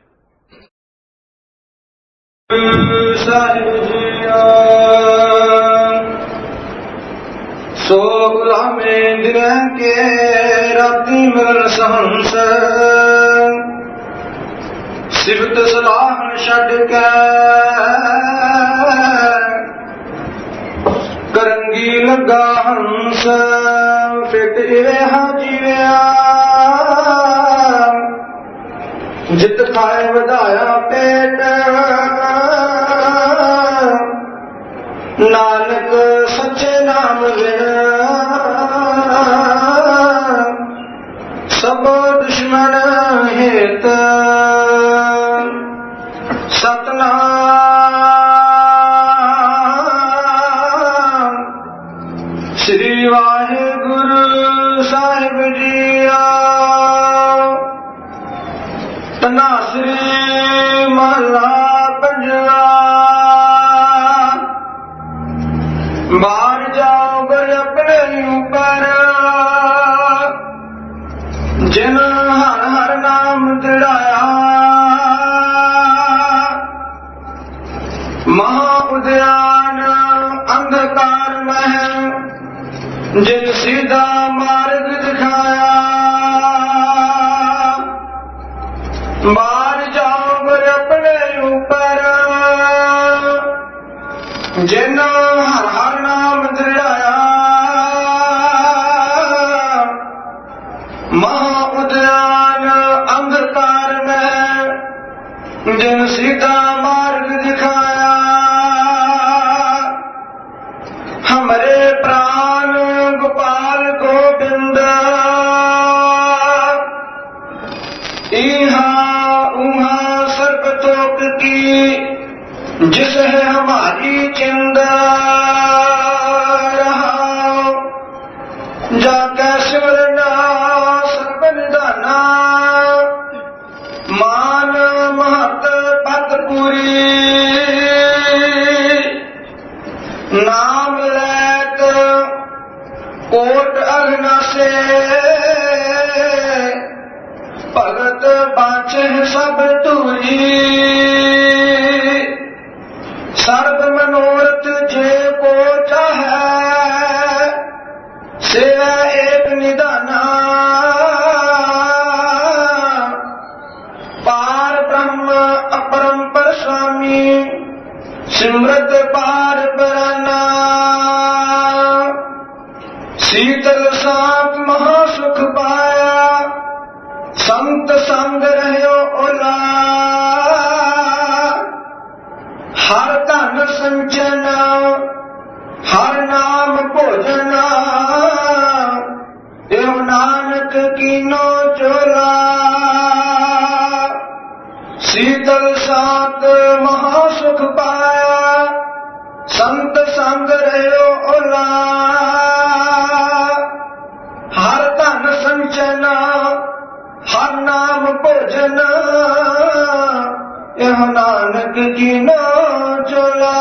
साहिब जिया सो गुलामे दिन के राती मिलन सहंस सिफत सलाह छड़ के करंगी लगा हंस फिट जीविया जित खाए वधाया पेट नानक सच्चे नाम सब दुश्मन हेत सतनाम श्री वाहिगुरु साहिब जिया। तनासरी महला पंजवा बाहर जाओ गर अपने ऊपर जिन हर हर नाम दृढ़ाया महा उद्यान अंधकार में जिन सीधा मार्ग दिखाया। बाहर जाओ गर अपने ऊपर जिन हर हर नाम दृढ़ाया महा उद्यान अंधकार में जिन सीधा मार्ग दिखाया। हमरे प्राण गोपाल गोविंद इहा उहा सर्वतोक की चिंद रहाओ। जाके सिमरना सर्ब निधाना, मान महत पद पूरी। नाम लैत कोट अघनासे, भगत बाँचे सब दूरी। सर्ब मनोरथ जे को चाहे, सेवा एक निधाना। पार ब्रह्म अपरंपर स्वामी, सिमरत पार बराना। शीतल सात महासुख पाया, संत संग रहयो ओला। हर धन संचना, हर नाम भोजना। एव नानक कीनो चोला। शीतल सात महासुख पाया, संत संग रहयो ओला। हर धन संचना, हर नाम भोजन। एह नानक कीनो चोला।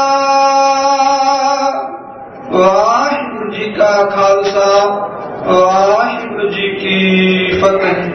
वाहिगुरु जी का खालसा, वाहिगुरु जी की फतेह।